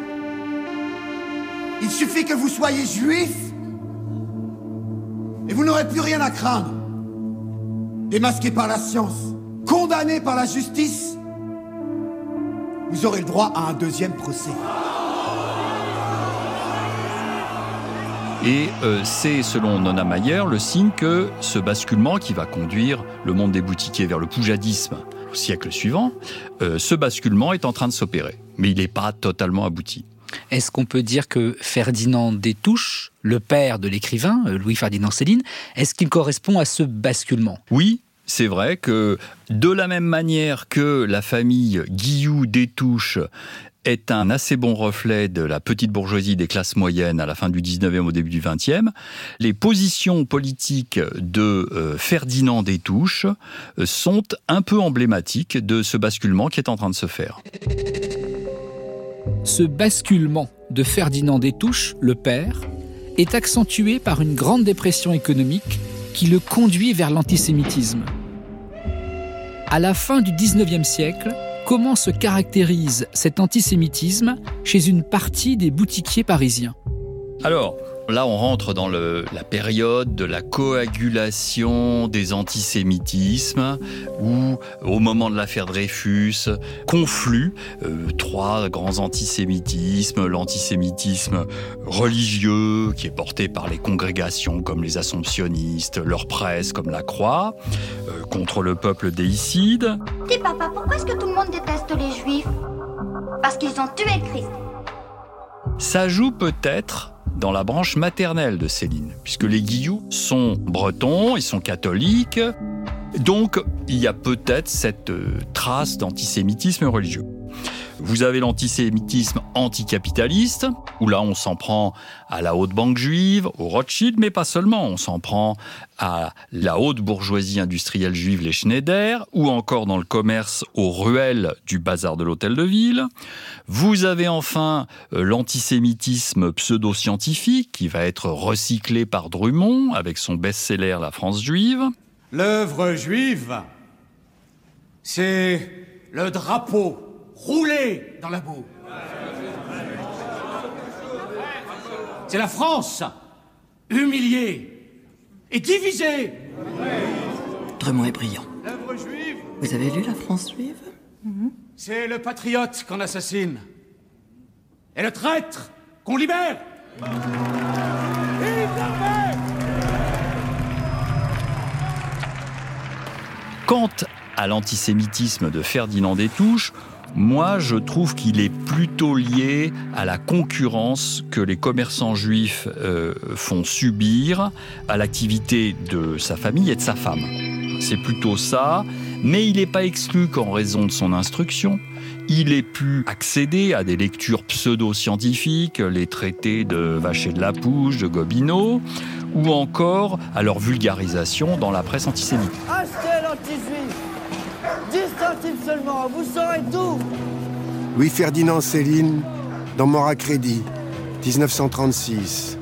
il suffit que vous soyez juif et vous n'aurez plus rien à craindre. Démasqué par la science, condamné par la justice, vous aurez le droit à un deuxième procès. Et euh, c'est, selon Nona Mayer, le signe que ce basculement qui va conduire le monde des boutiquiers vers le poujadisme au siècle suivant, euh, ce basculement est en train de s'opérer. Mais il n'est pas totalement abouti. Est-ce qu'on peut dire que Ferdinand Destouches, le père de l'écrivain, Louis-Ferdinand Céline, est-ce qu'il correspond à ce basculement ? Oui, c'est vrai que de la même manière que la famille Guillou-Destouches est un assez bon reflet de la petite bourgeoisie des classes moyennes à la fin du dix-neuvième, au début du vingtième. Les positions politiques de euh, Ferdinand Destouches euh, sont un peu emblématiques de ce basculement qui est en train de se faire. Ce basculement de Ferdinand Destouches, le père, est accentué par une grande dépression économique qui le conduit vers l'antisémitisme. À la fin du dix-neuvième siècle, comment se caractérise cet antisémitisme chez une partie des boutiquiers parisiens ? Alors, là, on rentre dans le, la période de la coagulation des antisémitismes, où, au moment de l'affaire Dreyfus, confluent euh, trois grands antisémitismes. L'antisémitisme religieux, qui est porté par les congrégations comme les Assomptionnistes, leur presse comme la Croix, euh, contre le peuple déicide. Dis papa, pourquoi est-ce que tout le monde déteste les Juifs ? Parce qu'ils ont tué le Christ. Ça joue peut-être dans la branche maternelle de Céline, puisque les Guillou sont bretons, ils sont catholiques, donc il y a peut-être cette euh, trace d'antisémitisme religieux. Vous avez l'antisémitisme anticapitaliste, où là on s'en prend à la haute banque juive, au Rothschild, mais pas seulement, on s'en prend à la haute bourgeoisie industrielle juive, les Schneider, ou encore dans le commerce aux ruelles du bazar de l'Hôtel de Ville. Vous avez enfin euh, l'antisémitisme pseudo-scientifique, qui va être recyclé par Drummond, avec son best-seller La France juive. L'œuvre juive, c'est le drapeau roulé dans la boue. C'est la France, humiliée et divisée. Drummond est brillant. L'œuvre juive. Vous avez lu La France juive ? Mm-hmm. C'est le patriote qu'on assassine. Et le traître qu'on libère. Quant à l'antisémitisme de Ferdinand Destouches, moi, je trouve qu'il est plutôt lié à la concurrence que les commerçants juifs euh, font subir à l'activité de sa famille et de sa femme. C'est plutôt ça, mais il n'est pas exclu qu'en raison de son instruction, il ait pu accéder à des lectures pseudo-scientifiques, les traités de Vacher de la Pouche, de Gobineau, ou encore à leur vulgarisation dans la presse antisémite. Achetez l'anti-juif, dix centimes seulement, vous saurez tout. Louis-Ferdinand Céline, dans Mort à crédit, dix-neuf cent trente-six.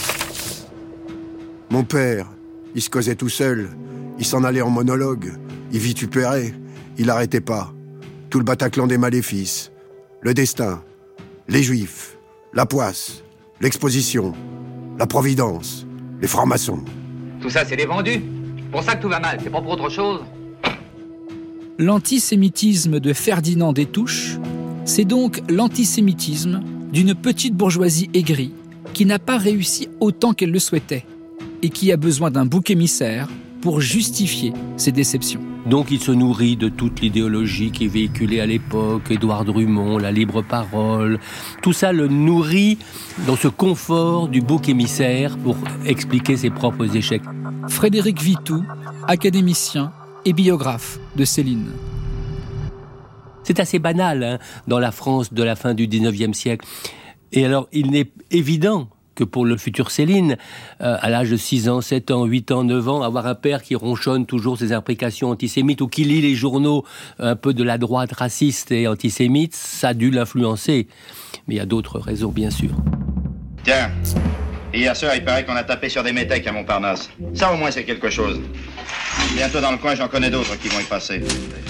Mon père, il se causait tout seul, il s'en allait en monologue, il vitupérait, il n'arrêtait pas. Tout le Bataclan des maléfices, le destin, les juifs, la poisse, l'exposition, la providence, les francs-maçons. Tout ça, c'est des vendus. Pour ça que tout va mal, c'est pas pour autre chose. L'antisémitisme de Ferdinand Destouches, c'est donc l'antisémitisme d'une petite bourgeoisie aigrie qui n'a pas réussi autant qu'elle le souhaitait et qui a besoin d'un bouc émissaire pour justifier ses déceptions. Donc il se nourrit de toute l'idéologie qui est véhiculée à l'époque, Édouard Drummond, la libre parole. Tout ça le nourrit dans ce confort du bouc émissaire pour expliquer ses propres échecs. Frédéric Vitou, académicien et biographe de Céline. C'est assez banal hein, dans la France de la fin du dix-neuvième siècle. Et alors il n'est évident que pour le futur Céline, euh, à l'âge de six ans, sept ans, huit ans, neuf ans, avoir un père qui ronchonne toujours ses imprécations antisémites ou qui lit les journaux un peu de la droite raciste et antisémite, ça a dû l'influencer. Mais il y a d'autres raisons, bien sûr. Tiens, hier soir, il paraît qu'on a tapé sur des métèques à Montparnasse. Ça, au moins, c'est quelque chose. Bientôt dans le coin, j'en connais d'autres qui vont y passer.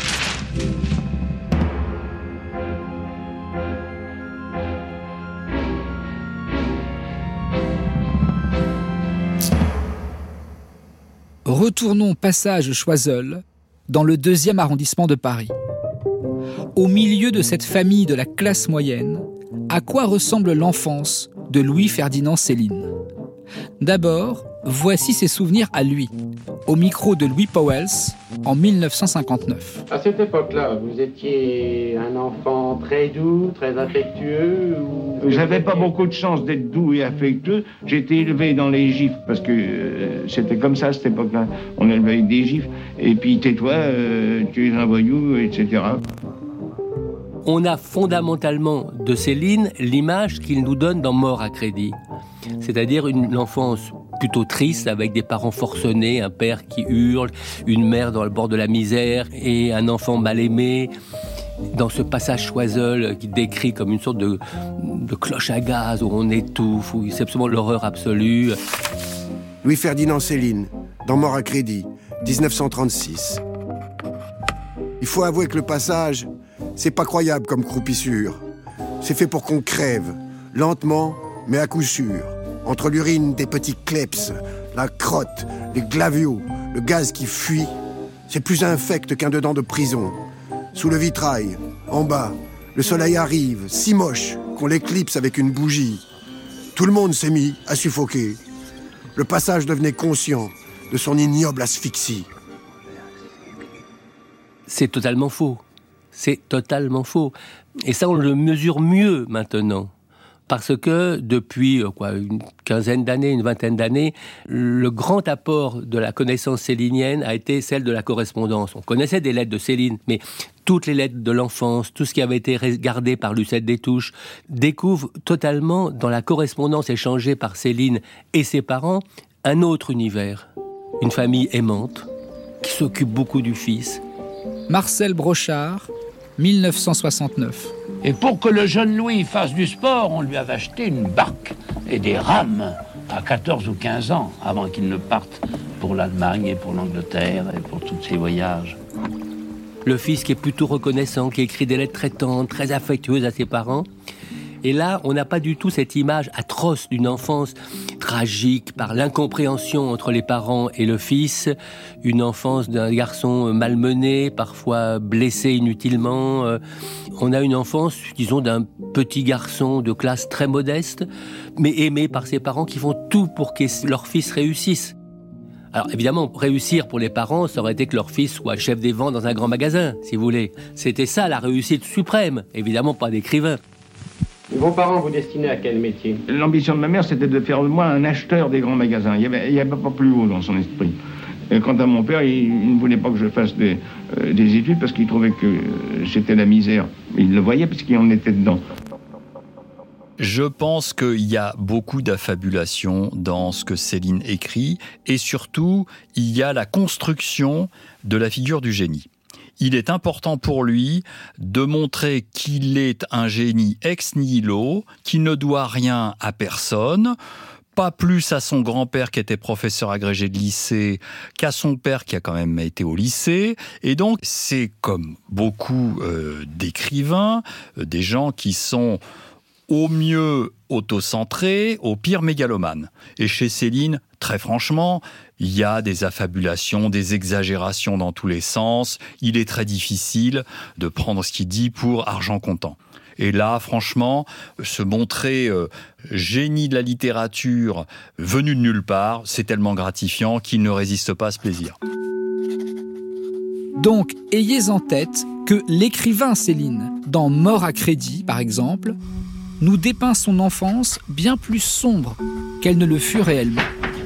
Retournons passage Choiseul, dans le deuxième arrondissement de Paris. Au milieu de cette famille de la classe moyenne, à quoi ressemble l'enfance de Louis-Ferdinand Céline ? D'abord, voici ses souvenirs à lui, au micro de Louis Pauwels en dix-neuf cent cinquante-neuf. À cette époque-là, vous étiez un enfant très doux, très affectueux ou... J'avais pas beaucoup de chance d'être doux et affectueux. J'ai été élevé dans les gifles parce que euh, c'était comme ça à cette époque-là. On élevait avec des gifles. Et puis tais-toi, euh, tu es un voyou, et cetera. On a fondamentalement de Céline l'image qu'il nous donne dans Mort à crédit. C'est-à-dire une enfance plutôt triste, avec des parents forcenés, un père qui hurle, une mère dans le bord de la misère et un enfant mal aimé. Dans ce passage Choiseul qui décrit comme une sorte de, de cloche à gaz où on étouffe, où c'est absolument l'horreur absolue. Louis-Ferdinand Céline, dans Mort à crédit, dix-neuf cent trente-six. Il faut avouer que le passage, c'est pas croyable comme croupissure. C'est fait pour qu'on crève, lentement, mais à coup sûr. Entre l'urine des petits kleps, la crotte, les glavios, le gaz qui fuit, c'est plus infect qu'un dedans de prison. Sous le vitrail, en bas, le soleil arrive, si moche qu'on l'éclipse avec une bougie. Tout le monde s'est mis à suffoquer. Le passage devenait conscient de son ignoble asphyxie. C'est totalement faux. C'est totalement faux. Et ça, on le mesure mieux maintenant. Parce que depuis quoi, une quinzaine d'années, une vingtaine d'années, le grand apport de la connaissance célinienne a été celle de la correspondance. On connaissait des lettres de Céline, mais toutes les lettres de l'enfance, tout ce qui avait été gardé par Lucette Détouche, découvre totalement dans la correspondance échangée par Céline et ses parents un autre univers. Une famille aimante, qui s'occupe beaucoup du fils. Marcel Brochard, dix-neuf cent soixante-neuf. Et pour que le jeune Louis fasse du sport, on lui avait acheté une barque et des rames à quatorze ou quinze ans, avant qu'il ne parte pour l'Allemagne et pour l'Angleterre et pour tous ses voyages. Le fils qui est plutôt reconnaissant, qui écrit des lettres très tendres, très affectueuses à ses parents. Et là, on n'a pas du tout cette image atroce d'une enfance tragique par l'incompréhension entre les parents et le fils, une enfance d'un garçon malmené, parfois blessé inutilement. On a une enfance, disons, d'un petit garçon de classe très modeste, mais aimé par ses parents qui font tout pour que leur fils réussisse. Alors évidemment, réussir pour les parents, ça aurait été que leur fils soit chef des ventes dans un grand magasin, si vous voulez. C'était ça la réussite suprême, évidemment pas d'écrivain. Vos parents vous destinaient à quel métier? L'ambition de ma mère, c'était de faire de moi un acheteur des grands magasins. Il n'y avait, il y avait pas plus haut dans son esprit. Et quant à mon père, il, il ne voulait pas que je fasse des, euh, des études parce qu'il trouvait que euh, c'était la misère. Il le voyait parce qu'il en était dedans. Je pense qu'il y a beaucoup d'affabulation dans ce que Céline écrit, et surtout, il y a la construction de la figure du génie. Il est important pour lui de montrer qu'il est un génie ex nihilo, qu'il ne doit rien à personne, pas plus à son grand-père qui était professeur agrégé de lycée qu'à son père qui a quand même été au lycée. Et donc, c'est comme beaucoup euh, d'écrivains, euh, des gens qui sont au mieux autocentrés, au pire mégalomanes. Et chez Céline, très franchement, il y a des affabulations, des exagérations dans tous les sens. Il est très difficile de prendre ce qu'il dit pour argent comptant. Et là, franchement, se montrer euh, génie de la littérature venu de nulle part, c'est tellement gratifiant qu'il ne résiste pas à ce plaisir. Donc, ayez en tête que l'écrivain Céline, dans Mort à crédit, par exemple, nous dépeint son enfance bien plus sombre qu'elle ne le fut réellement.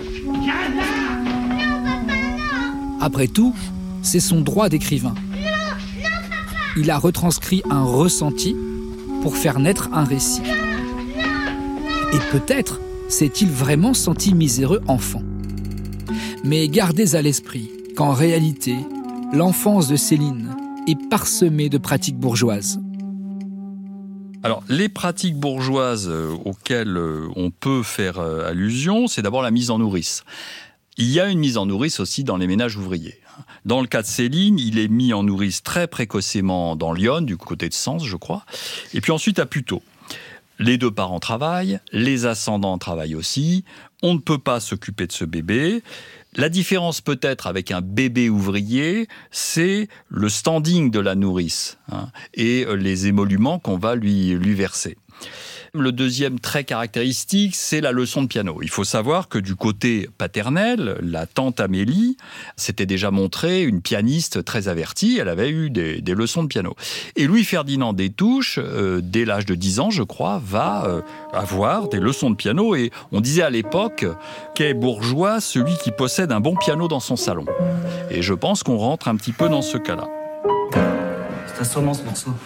Après tout, c'est son droit d'écrivain. Il a retranscrit un ressenti pour faire naître un récit. Et peut-être s'est-il vraiment senti miséreux enfant. Mais gardez à l'esprit qu'en réalité, l'enfance de Céline est parsemée de pratiques bourgeoises. Alors, les pratiques bourgeoises auxquelles on peut faire allusion, c'est d'abord la mise en nourrice. Il y a une mise en nourrice aussi dans les ménages ouvriers. Dans le cas de Céline, il est mis en nourrice très précocement dans l'Yonne, du côté de Sens, je crois, et puis ensuite à Puteaux. Les deux parents travaillent, les ascendants travaillent aussi, on ne peut pas s'occuper de ce bébé. La différence peut-être avec un bébé ouvrier, c'est le standing de la nourrice hein, et les émoluments qu'on va lui, lui verser. Le deuxième trait caractéristique, c'est la leçon de piano. Il faut savoir que du côté paternel, la tante Amélie s'était déjà montrée une pianiste très avertie. Elle avait eu des, des leçons de piano. Et Louis-Ferdinand Destouches, euh, dès l'âge de dix ans, je crois, va euh, avoir des leçons de piano. Et on disait à l'époque qu'est bourgeois celui qui possède un bon piano dans son salon. Et je pense qu'on rentre un petit peu dans ce cas-là. C'est assommant ce morceau.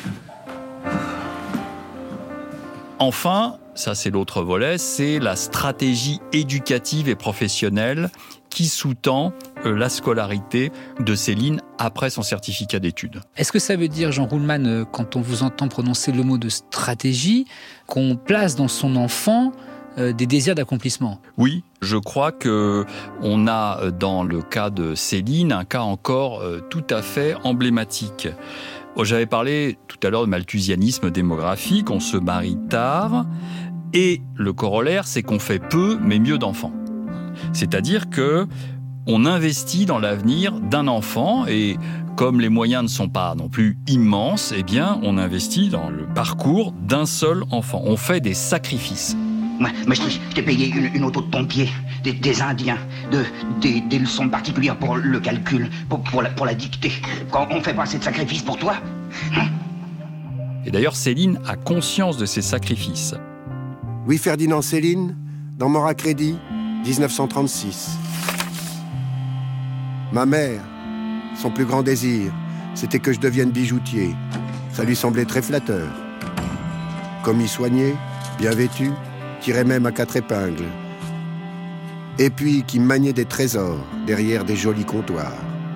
Enfin, ça c'est l'autre volet, c'est la stratégie éducative et professionnelle qui sous-tend la scolarité de Céline après son certificat d'études. Est-ce que ça veut dire, Jean Ruhlmann, quand on vous entend prononcer le mot de stratégie, qu'on place dans son enfant euh, des désirs d'accomplissement ? Oui, je crois qu'on a dans le cas de Céline un cas encore euh, tout à fait emblématique. J'avais parlé tout à l'heure de malthusianisme démographique, on se marie tard, et le corollaire, c'est qu'on fait peu, mais mieux d'enfants. C'est-à-dire que on investit dans l'avenir d'un enfant, et comme les moyens ne sont pas non plus immenses, eh bien, on investit dans le parcours d'un seul enfant. On fait des sacrifices. Moi, moi je, je t'ai payé une, une auto de pompier, des, des Indiens, de, des, des leçons particulières pour le calcul, pour, pour, la, pour la dictée. Quand on fait pas assez de sacrifices pour toi, hein? Et d'ailleurs, Céline a conscience de ces sacrifices. Louis-Ferdinand Céline, dans Mort à crédit, dix-neuf cent trente-six. Ma mère, son plus grand désir, c'était que je devienne bijoutier. Ça lui semblait très flatteur. Commis soigné, bien vêtu, tirait même à quatre épingles. Et puis qui maniait des trésors derrière des jolis comptoirs.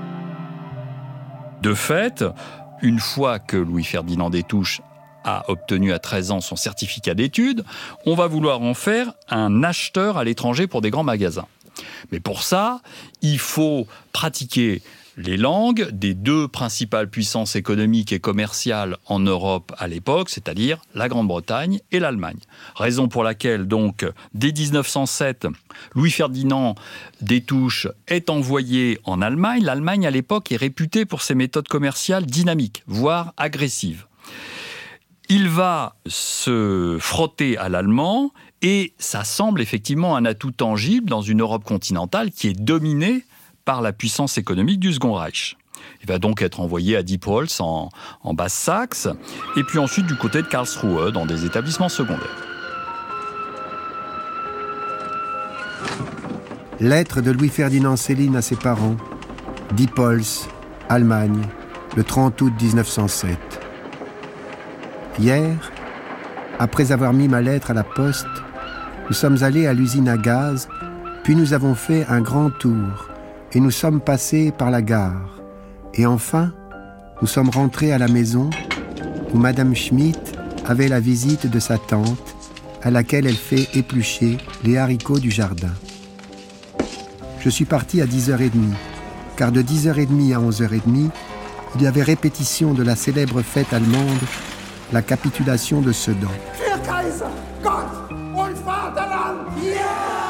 De fait, une fois que Louis-Ferdinand Destouches a obtenu à treize ans son certificat d'études, on va vouloir en faire un acheteur à l'étranger pour des grands magasins. Mais pour ça, il faut pratiquer les langues des deux principales puissances économiques et commerciales en Europe à l'époque, c'est-à-dire la Grande-Bretagne et l'Allemagne. Raison pour laquelle, donc, dès dix-neuf cent sept, Louis-Ferdinand Destouches est envoyé en Allemagne. L'Allemagne, à l'époque, est réputée pour ses méthodes commerciales dynamiques, voire agressives. Il va se frotter à l'allemand et ça semble effectivement un atout tangible dans une Europe continentale qui est dominée par la puissance économique du Second Reich. Il va donc être envoyé à Diepholz en, en Basse-Saxe et puis ensuite du côté de Karlsruhe dans des établissements secondaires. Lettre de Louis-Ferdinand Céline à ses parents. Diepholz, Allemagne, le trente août dix-neuf cent sept. Hier, après avoir mis ma lettre à la poste, nous sommes allés à l'usine à gaz, puis nous avons fait un grand tour et nous sommes passés par la gare. Et enfin, nous sommes rentrés à la maison où Madame Schmidt avait la visite de sa tante à laquelle elle fait éplucher les haricots du jardin. Je suis parti à dix heures trente, car de dix heures trente à onze heures trente, il y avait répétition de la célèbre fête allemande, la capitulation de Sedan. Für Kaiser, Gott und Vaterland, yeah!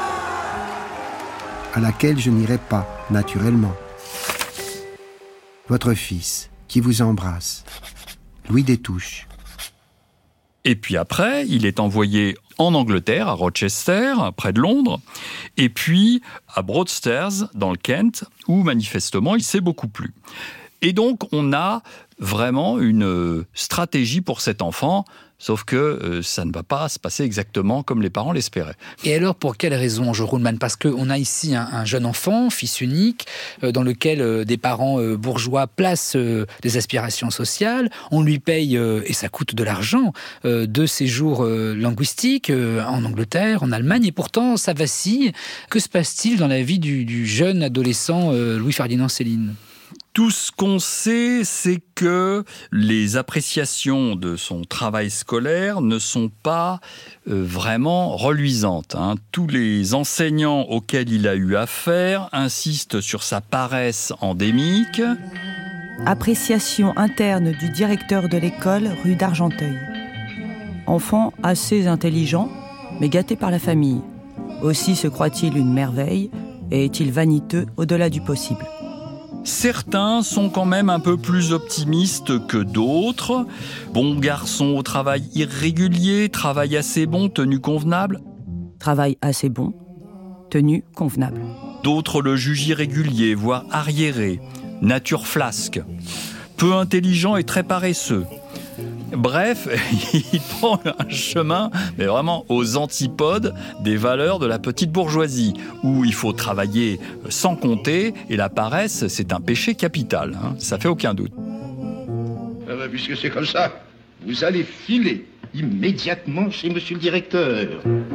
À laquelle je n'irai pas, naturellement. Votre fils, qui vous embrasse, Louis Destouches. Et puis après, il est envoyé en Angleterre, à Rochester, près de Londres, et puis à Broadstairs, dans le Kent, où manifestement il s'est beaucoup plu. Et donc, on a vraiment une stratégie pour cet enfant, sauf que euh, ça ne va pas se passer exactement comme les parents l'espéraient. Et alors, pour quelle raison, Jean Ruhlmann ? Parce qu'on a ici un, un jeune enfant, fils unique, euh, dans lequel euh, des parents euh, bourgeois placent euh, des aspirations sociales. On lui paye, euh, et ça coûte de l'argent, euh, deux séjours euh, linguistiques euh, en Angleterre, en Allemagne, et pourtant, ça vacille. Que se passe-t-il dans la vie du, du jeune adolescent euh, Louis-Ferdinand Céline ? Tout ce qu'on sait, c'est que les appréciations de son travail scolaire ne sont pas euh, vraiment reluisantes, hein. Tous les enseignants auxquels il a eu affaire insistent sur sa paresse endémique. Appréciation interne du directeur de l'école rue d'Argenteuil. Enfant assez intelligent, mais gâté par la famille. Aussi se croit-il une merveille et est-il vaniteux au-delà du possible. Certains sont quand même un peu plus optimistes que d'autres. Bon garçon au travail irrégulier, travail assez bon, tenue convenable. Travail assez bon, tenue convenable. D'autres le jugent irrégulier, voire arriéré, nature flasque, peu intelligent et très paresseux. Bref, il prend un chemin, mais vraiment aux antipodes des valeurs de la petite bourgeoisie, où il faut travailler sans compter, et la paresse, c'est un péché capital, hein, ça fait aucun doute. Ah bah, puisque c'est comme ça, vous allez filer immédiatement chez monsieur le directeur.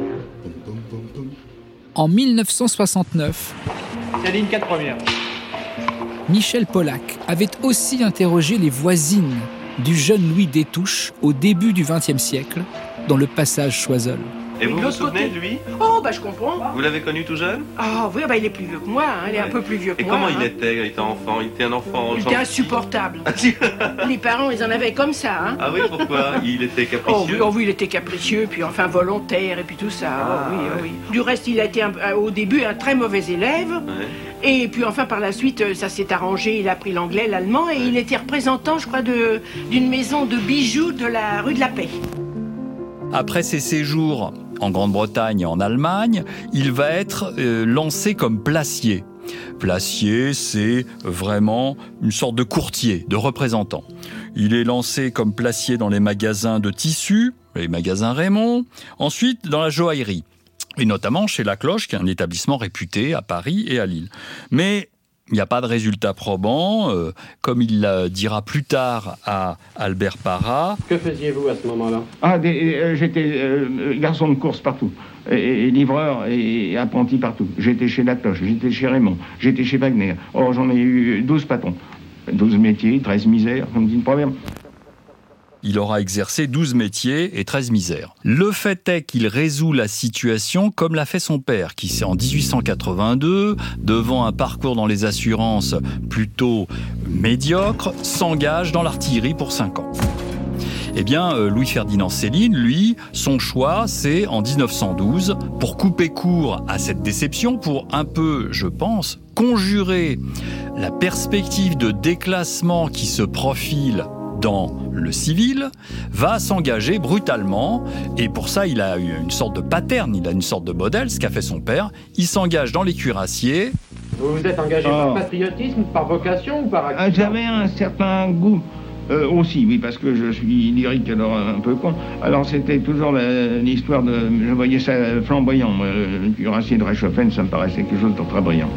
En mille neuf cent soixante-neuf, Céline, quatre premières. Michel Polac avait aussi interrogé les voisines du jeune Louis Détouche au début du vingtième siècle, dans le passage Choiseul. Et vous vous souvenez de lui? Oh, bah je comprends. Vous l'avez connu tout jeune? Ah oui, bah il est plus vieux que moi, hein. Il est ouais. un peu plus vieux que Et moi. comment hein. il était quand il était enfant? Il était un enfant... Il était insupportable. Les parents, ils en avaient comme ça, hein. Ah oui, pourquoi? Il était capricieux? Oh oui, oh, oui, il était capricieux, puis enfin volontaire, et puis tout ça. Ah, oh, oui, ouais. oh, oui. Du reste, il a été un, au début un très mauvais élève. Ouais. Et puis enfin, par la suite, ça s'est arrangé. Il a appris l'anglais, l'allemand, et ouais. il était représentant, je crois, de, d'une maison de bijoux de la rue de la Paix. Après ses séjours en Grande-Bretagne et en Allemagne, il va être euh, lancé comme placier. Placier, c'est vraiment une sorte de courtier, de représentant. Il est lancé comme placier dans les magasins de tissus, les magasins Raymond, ensuite dans la joaillerie, et notamment chez La Cloche, qui est un établissement réputé à Paris et à Lille. Mais il n'y a pas de résultat probant, euh, comme il le dira plus tard à Albert Parra. Que faisiez-vous à ce moment-là? Ah, des, euh, j'étais euh, garçon de course partout, et, et livreur et, et apprenti partout. J'étais chez La Cloche, j'étais chez Raymond, j'étais chez Wagner. Or, j'en ai eu douze patrons. douze métiers, treize misères, ça me dit le problème. Il aura exercé douze métiers et treize misères. Le fait est qu'il résout la situation comme l'a fait son père, qui, en dix-huit cent quatre-vingt-deux, devant un parcours dans les assurances plutôt médiocre, s'engage dans l'artillerie pour cinq ans. Eh bien, Louis-Ferdinand Céline, lui, son choix, c'est en dix-neuf cent douze, pour couper court à cette déception, pour un peu, je pense, conjurer la perspective de déclassement qui se profile dans le civil, va s'engager brutalement, et pour ça il a une sorte de pattern, il a une sorte de modèle, ce qu'a fait son père. Il s'engage dans les cuirassiers. Vous vous êtes engagé oh. par patriotisme, par vocation ou par accident? J'avais un certain goût euh, aussi, oui, parce que je suis lyrique, alors un peu con. Alors c'était toujours la, l'histoire de... Je voyais ça flamboyant, moi, le cuirassier de Reichshoffen, ça me paraissait quelque chose de très brillant.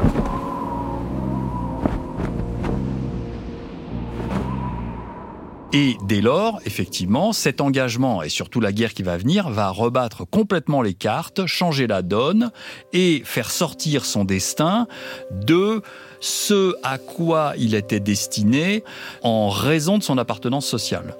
Et dès lors, effectivement, cet engagement, et surtout la guerre qui va venir, va rebattre complètement les cartes, changer la donne et faire sortir son destin de ce à quoi il était destiné en raison de son appartenance sociale.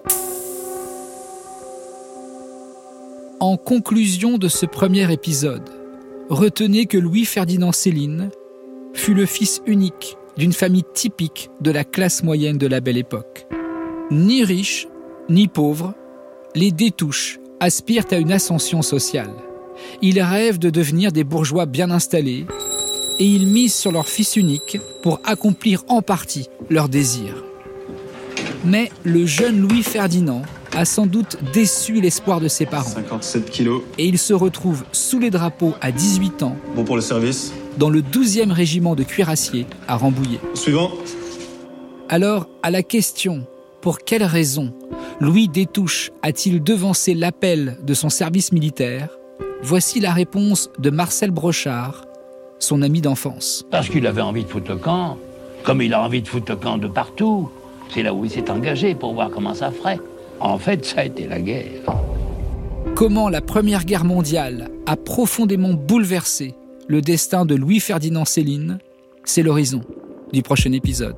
En conclusion de ce premier épisode, retenez que Louis-Ferdinand Céline fut le fils unique d'une famille typique de la classe moyenne de la Belle Époque. Ni riches, ni pauvres, les Détouche aspirent à une ascension sociale. Ils rêvent de devenir des bourgeois bien installés et ils misent sur leur fils unique pour accomplir en partie leurs désirs. Mais le jeune Louis-Ferdinand a sans doute déçu l'espoir de ses parents. cinquante-sept kilos. Et il se retrouve sous les drapeaux à dix-huit ans. Bon pour le service. Dans le douzième régiment de cuirassiers à Rambouillet. Suivant. Alors, à la question... Pour quelle raison Louis Détouche a-t-il devancé l'appel de son service militaire? Voici la réponse de Marcel Brochard, son ami d'enfance. Parce qu'il avait envie de foutre le camp, comme il a envie de foutre le camp de partout. C'est là où il s'est engagé pour voir comment ça ferait. En fait, ça a été la guerre. Comment la Première Guerre mondiale a profondément bouleversé le destin de Louis-Ferdinand Céline, c'est l'horizon du prochain épisode.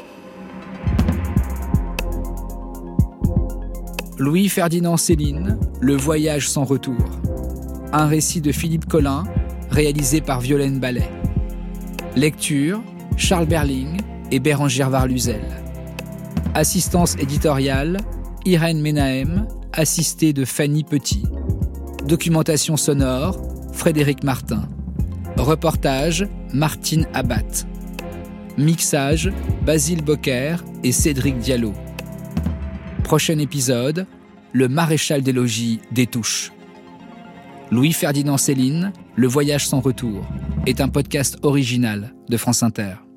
Louis-Ferdinand Céline, Le voyage sans retour. Un récit de Philippe Collin, réalisé par Violaine Ballet. Lecture, Charles Berling et Bérengère Varluzel. Assistance éditoriale, Irène Menahem, assistée de Fanny Petit. Documentation sonore, Frédéric Martin. Reportage, Martine Abat. Mixage, Basile Bocquer et Cédric Diallo. Prochain épisode, le maréchal des logis Détouche. Louis-Ferdinand Céline, Le voyage sans retour, est un podcast original de France Inter.